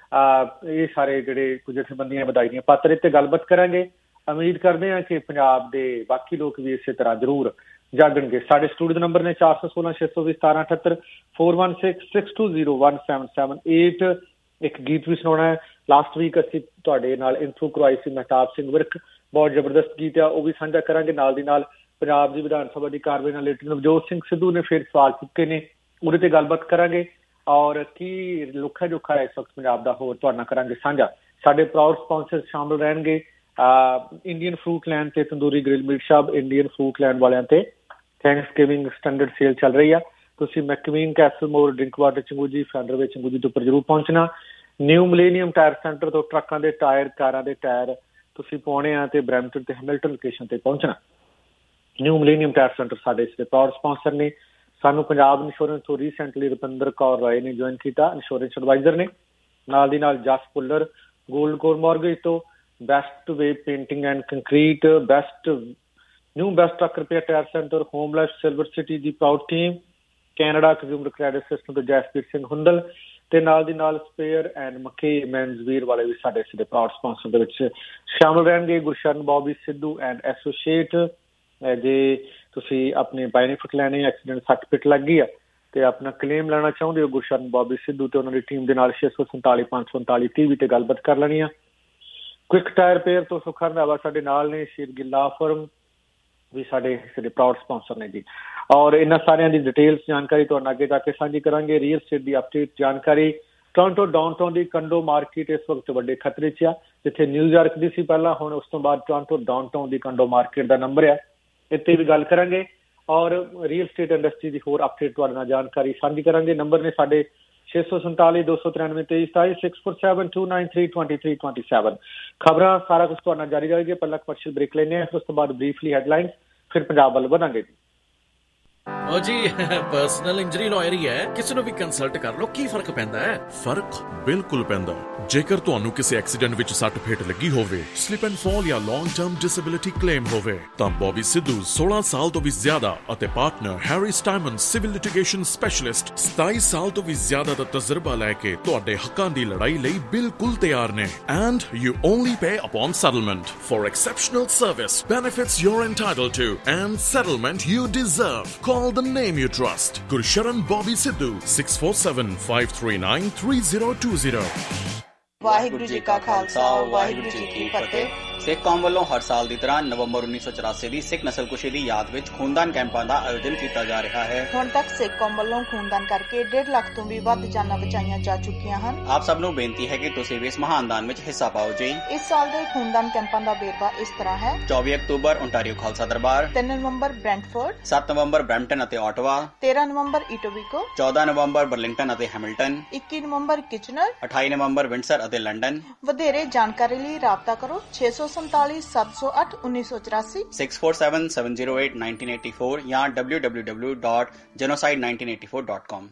ਇਹ ਸਾਰੇ ਜਿਹੜੇ ਕੁਝ ਜਥੇਬੰਦੀਆਂ ਵਧਾਈ ਦੀਆਂ ਪਾਤਰ ਇਹ 'ਤੇ ਗੱਲਬਾਤ ਕਰਾਂਗੇ। ਉਮੀਦ ਕਰਦੇ ਹਾਂ ਕਿ ਪੰਜਾਬ ਦੇ ਬਾਕੀ ਲੋਕ ਵੀ ਇਸੇ ਤਰ੍ਹਾਂ ਜ਼ਰੂਰ ਜਾਗਣਗੇ। ਸਾਡੇ ਸਟੂਡੀਓ ਨੰਬਰ ਨੇ ਚਾਰ ਸੌ ਸੋਲਾਂ ਛੇ ਸੌ ਵੀਹ ਸਤਾਰਾਂ ਅਠੱਤਰ four one six six two zero one seven seven eight. ਇੱਕ ਗੀਤ ਵੀ ਸੁਣਾਉਣਾ ਹੈ। ਲਾਸਟ ਵੀਕ ਅਸੀਂ ਤੁਹਾਡੇ ਨਾਲ ਇੰਟਰੋ ਕਰਵਾਈ ਸੀ ਮਹਿਤਾਬ ਸਿੰਘ ਵਿਰਕ, ਬਹੁਤ ਜ਼ਬਰਦਸਤ ਗੀਤ ਆ, ਉਹ ਵੀ ਸਾਂਝਾ ਕਰਾਂਗੇ। ਨਾਲ ਦੀ ਨਾਲ ਪੰਜਾਬ ਦੀ ਵਿਧਾਨ ਸਭਾ ਦੀ ਕਾਰਵਾਈ ਨਾਲ ਰਿਲੇਟਡ ਨਵਜੋਤ ਸਿੰਘ ਸਿੱਧੂ ਨੇ ਫਿਰ ਸਵਾਲ ਚੁੱਕੇ ਨੇ, ਉਹਦੇ ਤੇ ਗੱਲਬਾਤ ਕਰਾਂਗੇ। ਔਰ ਕੀ ਲੁੱਖਾ ਜੋਖਾ ਹੈ ਇਸ ਵਕਤ ਪੰਜਾਬ ਦਾ, ਹੋਰ ਤੁਹਾਡੇ ਨਾਲ ਕਰਾਂਗੇ ਸਾਂਝਾ। ਸਾਡੇ ਪ੍ਰਾਊਡ ਸਪਾਂਸਰ ਸ਼ਾਮਲ ਰਹਿਣਗੇ ਇੰਡੀਅਨ ਫਰੂਟ ਲੈਂਡ ਤੇ tandoori grill meat shop. Indian fruit land ਵਾਲਿਆਂ ਤੇ ਥੈਂਕਸ ਗਿਵਿੰਗ ਸਟੈਂਡਰਡ ਸੇਲ ਚੱਲ ਰਹੀ ਆ। ਤੁਸੀਂ McVean Castlemore Drinkwater Chinguacousy ਫੈਂਡਰ ਵਿੱਚ ਚੰਗੂਜੀ ਤੋਂ ਉੱਪਰ ਜ਼ਰੂਰ ਪਹੁੰਚਣਾ। ਨਿਊ ਮਿਲੇਨੀਅਮ ਟਾਇਰ ਸੈਂਟਰ ਤੋਂ ਟਰੱਕਾਂ ਦੇ ਟਾਇਰ, ਕਾਰਾਂ ਦੇ ਟਾਇਰ ਤੁਸੀਂ ਪਾਉਣੇ ਆ ਤੇ ਬਰੈਂਪਟਨ ਤੇ ਹੈਮਿਲਟਨ ਲੋਕੇਸ਼ਨ ਤੇ ਪਹੁੰਚਣਾ। ਨਿਊ ਮਿਲੇਨੀਅਮ ਟਾਇਰ ਸੈਂਟਰ ਸਾਡੇ ਇਸ ਦੇ ਪ੍ਰਾਊਡ ਸਪਾਂਸਰ ਨੇ। ਸਾਨੂੰ ਪੰਜਾਬ ਇੰਸ਼ੋਰੈਂਸ ਤੋਂ ਰੀਸੈਂਟਲੀ ਰੁਪਿੰਦਰ ਕੌਰ ਰਾਏ ਨੇ ਜੁਆਇਨ ਕੀਤਾ, ਇੰਸ਼ੋਰੈਂਸ ਐਡਵਾਈਜ਼ਰ ਨੇ। ਨਾਲ ਦੀ ਨਾਲ Jas Puller gold core mortgage ਤੋਂ best way painting and concrete, best new best truck repair tyre centre, home life silver city ਦੀ proud team, Canada consumer credit system ਤੋਂ ਜੈਸਪੀਰ ਸਿੰਘ ਹੁੰਦਲ ਤੇ ਨਾਲ ਦੀ ਨਾਲ ਸਪੇਅਰ ਐਂਡ ਮੱਕੇ ਮੈਨਸ ਵੀਰ ਵਾਲੇ ਵੀ ਸਾਡੇ ਇਸ ਦੇ ਪ੍ਰਾਊਡ ਸਪਾਂਸਰ ਦੇ ਵਿੱਚ ਸ਼ਾਮਲ ਰਹਿਣਗੇ। Gursharan Bobby Sidhu and associate. ਜੇ ਤੁਸੀਂ ਆਪਣੇ ਬੈਨੀਫਿਟ ਲੈਣੇ, ਐਕਸੀਡੈਂਟ ਸੱਟ ਪਿੱਟ ਲੱਗ ਗਈ ਆ ਤੇ ਆਪਣਾ ਕਲੇਮ ਲੈਣਾ ਚਾਹੁੰਦੇ ਹੋ, ਗੁਰਸ਼ਰਨ ਬੌਬੀ ਸਿੱਧੂ ਤੇ ਉਹਨਾਂ ਦੀ ਟੀਮ ਦੇ ਨਾਲ ਛੇ ਸੌ ਸੰਤਾਲੀ ਪੰਜ ਸੌ ਉਨਤਾਲੀ ਟੀਵੀ ਤੇ ਗੱਲਬਾਤ ਕਰ ਲੈਣੀ ਆ। ਕੁਇਕ ਟਾਇਰ ਰਿਪੇਅਰ ਤੋਂ ਸੁਖਾ ਰੰਧਾਵਾ ਸਾਡੇ ਨਾਲ ਨੇ। ਸ਼ੇਰਗਿੱਲ ਲਾ ਫਰਮ ਵੀ ਸਾਡੇ ਇਸ ਦੇ ਪ੍ਰਾਊਡ ਸਪਾਂਸਰ ਨੇ ਜੀ। ਔਰ ਇਹਨਾਂ ਸਾਰਿਆਂ ਦੀ ਡਿਟੇਲਸ ਜਾਣਕਾਰੀ ਤੁਹਾਨੂੰ ਅੱਗੇ ਜਾ ਕੇ ਸਾਂਝੀ ਕਰਾਂਗੇ। ਰੀਅਲ ਸਟੇਟ ਦੀ ਅਪਡੇਟ ਜਾਣਕਾਰੀ। ਟੋਰਾਂਟੋ ਡਾਊਨਟਾਊਨ ਦੀ ਕੰਡੋ ਮਾਰਕੀਟ ਇਸ ਵਕਤ ਵੱਡੇ ਖਤਰੇ 'ਚ ਆ, ਜਿੱਥੇ ਨਿਊਯਾਰਕ ਦੀ ਸੀ ਪਹਿਲਾਂ, ਹੁਣ ਉਸ ਤੋਂ ਬਾਅਦ ਟੋਰਾਂਟੋ ਡਾਊਨਟਾਊਨ ਦੀ ਕੰਡੋ ਮਾਰਕੀਟ ਦਾ ਨੰਬਰ ਆ, ਇੱਥੇ ਵੀ ਗੱਲ ਕਰਾਂਗੇ। ਔਰ ਰੀਅਲ ਸਟੇਟ ਇੰਡਸਟਰੀ ਦੀ ਹੋਰ ਅਪਡੇਟ ਤੁਹਾਡੇ ਨਾਲ ਜਾਣਕਾਰੀ ਸਾਂਝੀ ਕਰਾਂਗੇ। ਨੰਬਰ ਨੇ ਸਾਡੇ ਛੇ ਸੌ ਸੰਤਾਲੀ ਦੋ ਸੌ ਤਰਾਨਵੇਂ ਤੇਈ ਸਤਾਈ six four seven two nine three twenty three twenty seven. ਖਬਰਾਂ ਸਾਰਾ ਕੁਝ ਤੁਹਾਡੇ ਨਾਲ ਜਾਰੀ ਰਹੇਗੀ। ਪਹਿਲਾਂ ਕਮਰਸ਼ੀਅਲ ਬ੍ਰੇਕ ਲੈਂਦੇ ਹਾਂ, ਉਸ ਤੋਂ ਬਾਅਦ ਬਰੀਫਲੀ ਹੈਡਲਾਈਨਸ, ਫਿਰ ਪੰਜਾਬ ਵੱਲ ਵਧਾਂਗੇ ਜੀ। ਓ ਜੀ ਪਰਸਨਲ ਇੰਜਰੀ ਲਾਇਰ ਹੀ ਹੈ, ਕਿਸੇ ਨੂੰ ਵੀ ਕੰਸਲਟ ਕਰ ਲਓ। ਕੀ ਫਰਕ ਪੈਂਦਾ ਹੈ? ਫਰਕ ਬਿਲਕੁਲ ਪੈਂਦਾ। ਜੇਕਰ ਤੁਹਾਨੂੰ ਕਿਸੇ ਐਕਸੀਡੈਂਟ ਵਿੱਚ ਸੱਟ ਫੇਟ ਲੱਗੀ ਹੋਵੇ, ਸਲਿਪ ਐਂਡ ਫਾਲ ਜਾਂ ਲੌਂਗ ਟਰਮ ਡਿਸੇਬਿਲਿਟੀ ਕਲੇਮ ਹੋਵੇ, ਤਾਂ ਬੌਬੀ ਸਿੱਧੂ ਸੋਲਾਂ ਸਾਲ ਤੋਂ ਵੀ ਜ਼ਿਆਦਾ ਅਤੇ partner Harry Staiman civil litigation specialist ਸਤਾਈ ਸਾਲ ਤੋਂ ਵੀ ਜ਼ਿਆਦਾ ਦਾ ਤਜਰਬਾ ਲੈ ਕੇ ਤੁਹਾਡੇ ਹੱਕਾਂ ਦੀ ਲੜਾਈ ਲਈ ਬਿਲਕੁਲ ਤਿਆਰ ਨੇ। And you only pay upon settlement for exceptional service, benefits you are entitled to and settlement you deserve. Call the name you trust. Gursharan Bobby Sidhu six four seven five three nine three zero two zero. Waheguru ji ਕਾ ਖਾਲਸਾ ਵਾਹਿਗੁਰੂ ਜੀ ਕੀ ਫਤਿਹ। ਸਿੱਖ ਕੌਮ ਵੱਲੋਂ ਹਰ ਸਾਲ ਦੀ ਤਰ੍ਹਾਂ ਨਵੰਬਰ ਉੱਨੀ ਸੌ ਚੁਰਾਸੀ ਦੀ ਸਿੱਖ ਨਸਲਕੁਸ਼ੀ ਦੀ ਯਾਦ ਵਿੱਚ ਖੂਨਦਾਨ ਕੈਂਪਾਂ ਦਾ ਆਯੋਜਨ ਕੀਤਾ ਜਾ ਰਿਹਾ ਹੈ। ਹੁਣ ਤੱਕ ਸਿੱਖ ਕੌਮ ਵੱਲੋਂ ਖੂਨਦਾਨ ਕਰਕੇ ਡੇਢ ਲੱਖ ਤੋਂ ਵੀ ਵੱਧ ਜਾਨਾਂ ਬਚਾਈਆਂ ਜਾ ਚੁੱਕੀਆਂ ਹਨ। ਆਪ ਸਭ ਨੂੰ ਬੇਨਤੀ ਹੈ ਕਿ ਤੁਸੀਂ ਵੀ ਇਸ ਮਹਾਨ ਦਾਨ ਵਿੱਚ ਹਿੱਸਾ ਪਾਓ ਜੀ। ਇਸ ਸਾਲ ਦੇ ਖੂਨਦਾਨ ਕੈਂਪਾਂ ਦਾ ਵੇਰਵਾ ਇਸ ਤਰ੍ਹਾਂ ਹੈ। ਚੌਵੀ ਅਕਤੂਬਰ ਓਨਟਾਰੀਓ ਖਾਲਸਾ ਦਰਬਾਰ, ਤਿੰਨ ਨਵੰਬਰ ਬ੍ਰੈਂਟਫੋਰਡ, ਸੱਤ ਨਵੰਬਰ ਬਰੈਂਪਟਨ ਅਤੇ ਆਟਵਾ, ਤੇਰਾਂ ਨਵੰਬਰ ਈਟੋਬੀਕੋ, ਚੌਦਾਂ ਨਵੰਬਰ ਬਰਲਿੰਗਟਨ ਅਤੇ ਹੈਮਿਲਟਨ, ਇੱਕੀ ਨਵੰਬਰ ਕਿਚਨਰ, ਅਠਾਈ ਨਵੰਬਰ ਵਿੰਡਸਰ ਅਤੇ ਲੰਡਨ। ਵਧੇਰੇ ਜਾਣਕਾਰੀ ਲਈ ਰਾਬਤਾ ਕਰੋ ਛੇ ਸੌ ਸੰਤਾਲੀ ਸੱਤ ਸੌ ਅੱਠ ਉੱਨੀ ਸੌ ਚੁਰਾਸੀ six four seven seven zero eight nineteen eighty four ਜਾਂ W W W dot genocide nineteen eighty four dot com.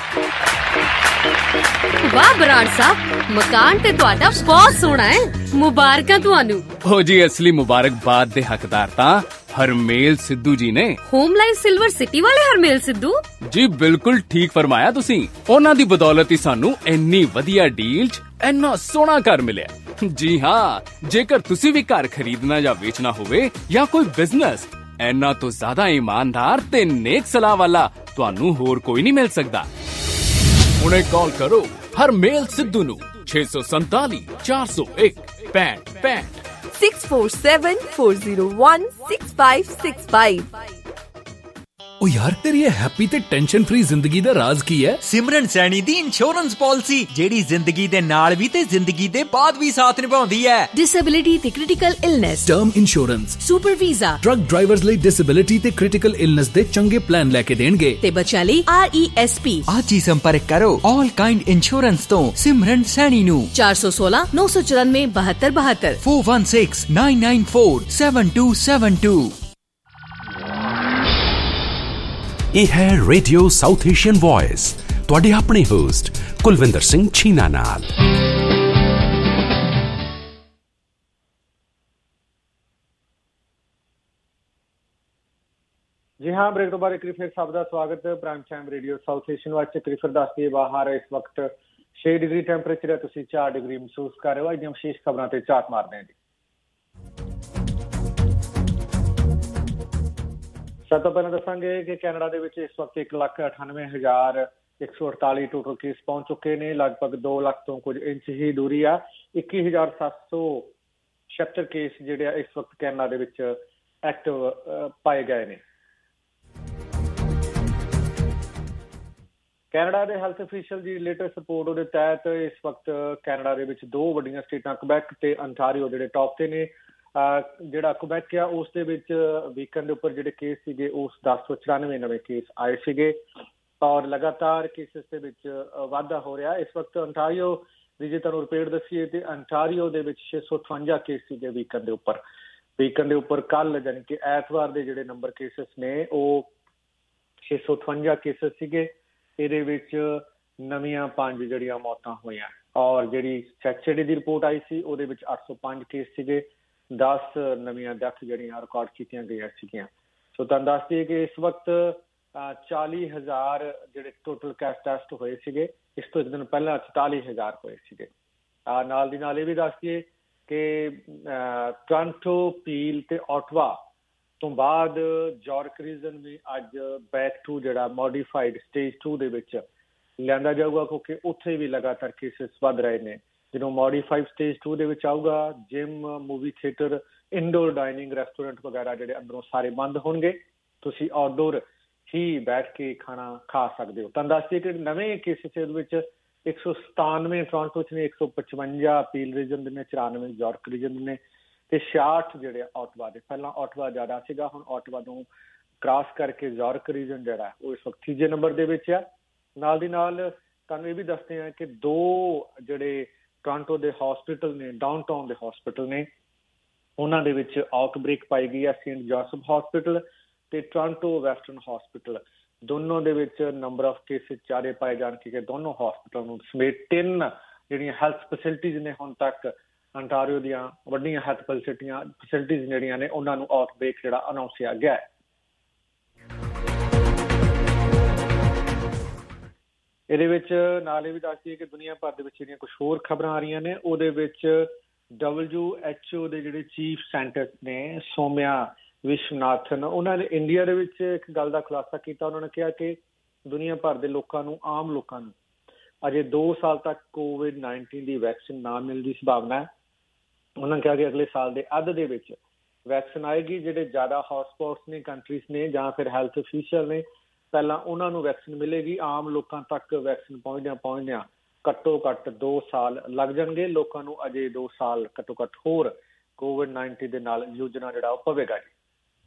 ਵਾਹ ਬਰਾੜ ਸਾਹਿਬ, ਮਕਾਨ ਤੇ ਤੁਹਾਡਾ ਬਹੁਤ ਸੋਹਣਾ ਹੈ, ਮੁਬਾਰਕਾਂ ਤੁਹਾਨੂੰ। ਹੋ ਜੀ, ਅਸਲੀ ਮੁਬਾਰਕਬਾਦ ਦੇ ਹੱਕਦਾਰ ਤਾਂ ਹਰਮੇਲ ਸਿੱਧੂ ਜੀ ਨੇ। ਹੋਮ ਲਾਈਫ ਸਿਲਵਰ ਸਿਟੀ ਵਾਲੇ ਹਰਮੇਲ ਸਿੱਧੂ ਜੀ, ਬਿਲਕੁਲ ਠੀਕ ਫਰਮਾਇਆ ਤੁਸੀਂ। ਉਹਨਾਂ ਦੀ ਬਦੌਲਤ ਹੀ ਸਾਨੂੰ ਇੰਨੀ ਵਧੀਆ ਡੀਲ 'ਚ ਇੰਨਾ ਸੋਹਣਾ ਘਰ ਮਿਲਿਆ। ਜੀ ਹਾਂ, ਜੇਕਰ ਤੁਸੀਂ ਵੀ ਘਰ ਖਰੀਦਣਾ ਜਾਂ ਵੇਚਣਾ ਹੋਵੇ ਜਾਂ ਕੋਈ ਬਿਜ਼ਨਸ, ਇੰਨਾ ਤੋਂ ਜ਼ਿਆਦਾ ਇਮਾਨਦਾਰ ਤੇ ਨੇਕ ਸਲਾਹ ਵਾਲਾ ਤੁਹਾਨੂੰ ਹੋਰ ਕੋਈ ਨਹੀਂ ਮਿਲ ਸਕਦਾ। ਹੁਣੇ ਕਾਲ ਕਰੋ ਹਰਮੇਲ ਸਿੱਧੂ ਨੂੰ ਛੇ ਸੌ ਸੰਤਾਲੀ ਚਾਰ ਸੌ ਇੱਕ ਪੈਂਟ ਪੈਂਟ six four seven four zero one six five six five. ਉਹ ਯਾਰ, ਤੇਰੀ ਇਹ ਹੈਪੀ ਤੇ ਟੈਨਸ਼ਨ ਫ੍ਰੀ ਜ਼ਿੰਦਗੀ ਦਾ ਰਾਜ਼ ਕੀ ਹੈ? ਸਿਮਰਨ ਸੈਣੀ ਦੀ ਇੰਸ਼ੋਰੈਂਸ ਪਾਲਿਸੀ, ਜਿਹੜੀ ਜ਼ਿੰਦਗੀ ਦੇ ਨਾਲ ਵੀ ਤੇ ਜ਼ਿੰਦਗੀ ਦੇ ਬਾਅਦ ਵੀ ਸਾਥ ਨਿਭਾਉਂਦੀ ਹੈ। ਡਿਸੇਬਿਲਿਟੀ ਤੇ critical illness, term insurance, super visa, truck drivers ਲਈ ਡਿਸੇਬਿਲਿਟੀ ਤੇ ਕ੍ਰਿਟੀਕਲ ਇਲਨੈਸ ਦੇ ਚੰਗੇ ਪਲਾਨ ਲੈ ਕੇ ਦੇਣਗੇ ਤੇ ਬੱਚਿਆਂ ਲਈ ਆਰ ਈ ਐਸ ਪੀ। ਅੱਜ ਹੀ ਸੰਪਰਕ ਕਰੋ ਆਲ ਕਾਈਂਡ ਇੰਸ਼ੋਰੈਂਸ ਤੋਂ ਸਿਮਰਨ ਸੈਣੀ ਨੂੰ ਚਾਰ ਸੌ ਸੋਲਾਂ ਨੌ ਸੌ ਚੁਰਾਨਵੇਂ ਬਹੱਤਰ ਬਹੱਤਰ four one six nine nine four seven two seven two। ਇਹ ਹੈ ਰੇਡੀਓ ਸਾਊਥ ਏਸ਼ੀਅਨ ਵੌਇਸ ਤੁਹਾਡੇ ਆਪਣੇ ਹੋਸਟ ਕੁਲਵਿੰਦਰ ਸਿੰਘ ਛੀਨਾ ਨਾਲ। जी हाँ, ब्रेक तो बाद एक फिर सबका स्वागत prime time radio South Asian voice क्रिफर दसदी बाहर इस वक्त छे डिग्री टैंपरेचर है, तुसीं चार डिग्री महसूस कर रहे हो। अज विशेष खबरों से झात मारते हैं जी। सब तो पहले दसांगे कि कैनेडा दे विच इस वक्त एक लाख अठानवे हज़ार एक सौ अड़ताली टोटल केस पहुंच चुके हैं। लगभग दो लाख तो कुछ इंच ही दूरी आ। इक्की हज़ार सत्त सौ छहत्तर केस जिहड़े इस वक्त कैनेडा दे विच एक्टिव पाए गए हैं। कैनेडा के हैल्थ ऑफिशियल की लेटेस्ट रिपोर्ट के तहत इस वक्त कैनेडा के दो वड्डियां स्टेटां क्वेबेक ते अंटारियो जिहड़े टॉप ते ने। जिहड़ा क्वेबेक आ उस दे विच वीकेंड उपर जिहड़े केस सीगे उस दस सौ चौरानवे नवे केस आए सीगे और लगातार केसेस दे विच वाधा हो रहा। इस वक्त अंटारियो दी जे तुहानूं रिपोर्ट दसीए ते अंटारियो दे विच छे सौ अठवंजा केस सीगे वीकेंड दे उपर। वीकेंड दे उपर कल यानी कि ऐतवार दे जिहड़े नंबर केसेस ने वो छे सौ अठवंजा केसेस सीगे। ਇਹਦੇ ਵਿੱਚ ਨਵੀਆਂ ਪੰਜ ਜਿਹੜੀਆਂ ਮੌਤਾਂ ਹੋਈਆਂ ਔਰ ਜਿਹੜੀ ਸੈਚਰਡੇ ਦੀ ਰਿਪੋਰਟ ਆਈ ਸੀ ਉਹਦੇ ਵਿੱਚ ਅੱਠ ਸੌ ਪੰਜ ਕੇਸ ਸੀਗੇ। ਦਸ ਨਵੀਆਂ ਡੈਥ ਜਿਹੜੀਆਂ ਰਿਕਾਰਡ ਕੀਤੀਆਂ ਗਈਆਂ ਸੀਗੀਆਂ। ਸੋ ਤੁਹਾਨੂੰ ਦੱਸ ਦਈਏ ਕਿ ਇਸ ਵਕਤ ਚਾਲੀ ਹਜ਼ਾਰ ਜਿਹੜੇ ਟੋਟਲ ਕੇਸ ਟੈਸਟ ਹੋਏ ਸੀਗੇ। ਇਸ ਤੋਂ ਇੱਕ ਦਿਨ ਪਹਿਲਾਂ ਚੁਤਾਲੀ ਹਜ਼ਾਰ ਹੋਏ ਸੀਗੇ। ਨਾਲ ਦੀ ਨਾਲ ਇਹ ਵੀ ਦੱਸ ਦਈਏ ਕਿ ਟੋਰਾਂਟੋ, ਪੀਲ ਤੇ ਆਟਵਾ ਤੋਂ ਬਾਅਦ ਯਾਰਕ ਰੀਜਨ ਵੀ ਅੱਜ ਬੈਕ ਟੂ ਜਿਹੜਾ ਮੋਡੀਫਾਈਡ ਸਟੇਜ ਟੂ ਦੇ ਵਿੱਚ ਲਿਆਂਦਾ ਜਾਊਗਾ ਕਿਉਂਕਿ ਉੱਥੇ ਵੀ ਲਗਾਤਾਰ ਕੇਸਿਸ ਵੱਧ ਰਹੇ ਨੇ। ਜਦੋਂ ਮੋਡੀਫਾਈਡ ਸਟੇਜ ਟੂ ਦੇ ਵਿੱਚ ਆਊਗਾ gym, movie theatre, indoor dining, restaurant ਵਗੈਰਾ ਜਿਹੜੇ ਅੰਦਰੋਂ ਸਾਰੇ ਬੰਦ ਹੋਣਗੇ। ਤੁਸੀਂ ਆਊਟਡੋਰ ਹੀ ਬੈਠ ਕੇ ਖਾਣਾ ਖਾ ਸਕਦੇ ਹੋ। ਤੁਹਾਨੂੰ ਦੱਸ ਦਈਏ ਕਿ ਨਵੇਂ ਕੇਸਿਸ ਦੇ ਵਿੱਚ ਇੱਕ ਸੌ ਸਤਾਨਵੇਂ ਟੋਰਾਂਟੋ 'ਚ ਨੇ, ਇੱਕ ਸੌ ਪਚਵੰਜਾ ਪੀਲ ਰੀਜਨ ਦੇ ਨੇ, ਚੁਰਾਨਵੇਂ ਯਾਰਕ ਰੀਜਨ ਦੇ ਨੇ ਤੇ ਛਿਆਹਠ ਜਿਹੜੇ ਆਟਵਾ ਦੇ। ਪਹਿਲਾਂ ਆਟਵਾ ਜ਼ਿਆਦਾ ਸੀਗਾ, ਹੁਣ ਆਟਵਾ ਨੂੰ ਕ੍ਰਾਸ ਕਰਕੇ ਯਾਰਕ ਰੀਜਨ ਜਿਹੜਾ ਉਹ ਇਸ ਵਕਤ ਤੀਜੇ ਨੰਬਰ ਦੇ ਵਿੱਚ ਆ। ਨਾਲ ਦੀ ਨਾਲ ਤੁਹਾਨੂੰ ਇਹ ਵੀ ਦੱਸਦੇ ਹਾਂ ਕਿ ਦੋ ਜਿਹੜੇ ਟੋਰਾਂਟੋ ਦੇ ਹੌਸਪੀਟਲ ਨੇ, ਡਾਊਨਟਾਊਨ ਦੇ ਹੌਸਪੀਟਲ ਨੇ, ਉਹਨਾਂ ਦੇ ਵਿੱਚ ਆਊਟਬ੍ਰੇਕ ਪਾਈ ਗਈ ਆ। ਸੇਂਟ ਜੋਸਫ ਹੌਸਪੀਟਲ ਤੇ ਟੋਰਾਂਟੋ ਵੈਸਟਰਨ ਹੌਸਪੀਟਲ ਦੋਨੋਂ ਦੇ ਵਿੱਚ ਨੰਬਰ ਆਫ ਕੇਸਿਸ ਜ਼ਿਆਦਾ ਪਾਏ ਜਾਣ ਕਿ ਦੋਨੋਂ ਹੌਸਪੀਟਲ ਨੂੰ ਸਮੇਤ ਤਿੰਨ ਜਿਹੜੀਆਂ ਹੈਲਥ ਫੈਸਿਲਿਟੀਜ਼ ਨੇ ਹੁਣ ਤੱਕ ਅੰਟਾਰੀਓ ਦੀਆਂ ਵੱਡੀਆਂ ਹੈਲਥ ਫੈਸਿਲਿਟੀਆਂ ਫੈਸਿਲਿਟੀਜ਼ ਜਿਹੜੀਆਂ ਨੇ ਉਹਨਾਂ ਨੂੰ ਆਊਟਬ੍ਰੇਕ ਜਿਹੜਾ ਅਨਾਉਂਸਿਆ ਗਿਆ ਹੈ। ਇਹਦੇ ਵਿੱਚ ਨਾਲ ਇਹ ਵੀ ਦੱਸ ਦਈਏ ਕਿ ਦੁਨੀਆ ਭਰ ਦੇ ਵਿੱਚ ਜਿਹੜੀਆਂ ਕੁਛ ਹੋਰ ਖਬਰਾਂ ਆ ਰਹੀਆਂ ਨੇ। ਉਹਦੇ ਵਿੱਚ ਡਬਲਯੂ ਐਚ ਓ ਦੇ ਜਿਹੜੇ ਚੀਫ ਸਾਇੰਟਿਸਟ ਨੇ ਸੋਮਿਆ ਵਿਸ਼ਵਨਾਥਨ, ਉਹਨਾਂ ਨੇ ਇੰਡੀਆ ਦੇ ਵਿੱਚ ਇੱਕ ਗੱਲ ਦਾ ਖੁਲਾਸਾ ਕੀਤਾ। ਉਹਨਾਂ ਨੇ ਕਿਹਾ ਕਿ ਦੁਨੀਆ ਭਰ ਦੇ ਲੋਕਾਂ ਨੂੰ, ਆਮ ਲੋਕਾਂ ਨੂੰ ਅਜੇ ਦੋ ਸਾਲ ਤੱਕ ਕੋਵਿਡ ਨਾਈਨਟੀਨ ਦੀ ਵੈਕਸੀਨ ਨਾ ਮਿਲਣ ਦੀ ਸੰਭਾਵਨਾ ਹੈ। ਉਹਨਾਂ ਨੇ ਕਿਹਾ ਕਿ ਅਗਲੇ ਸਾਲ ਦੇ ਅੱਧ ਦੇ ਵਿੱਚ ਵੈਕਸੀਨ ਆਏਗੀ। ਜਿਹੜੇ ਜ਼ਿਆਦਾ ਹੌਟਸਪੌਟਸ ਨੇ, ਕੰਟਰੀਜ਼ ਨੇ ਜਾਂ ਫਿਰ ਹੈਲਥ ਅਫੀਸ਼ੀਅਲ ਨੇ, ਪਹਿਲਾਂ ਉਹਨਾਂ ਨੂੰ ਵੈਕਸੀਨ ਮਿਲੇਗੀ। ਆਮ ਲੋਕਾਂ ਤੱਕ ਵੈਕਸੀਨ ਪਹੁੰਚਦਿਆਂ ਪਹੁੰਚਦਿਆਂ ਘੱਟੋ ਘੱਟ ਦੋ ਸਾਲ ਲੱਗ ਜਾਣਗੇ। ਲੋਕਾਂ ਨੂੰ ਅਜੇ ਦੋ ਸਾਲ ਘੱਟੋ ਘੱਟ ਹੋਰ ਕੋਵਿਡ ਨਾਈਨਟੀਨ ਦੇ ਨਾਲ ਜੂਝਣਾ ਜਿਹੜਾ ਉਹ ਪਵੇਗਾ ਜੀ।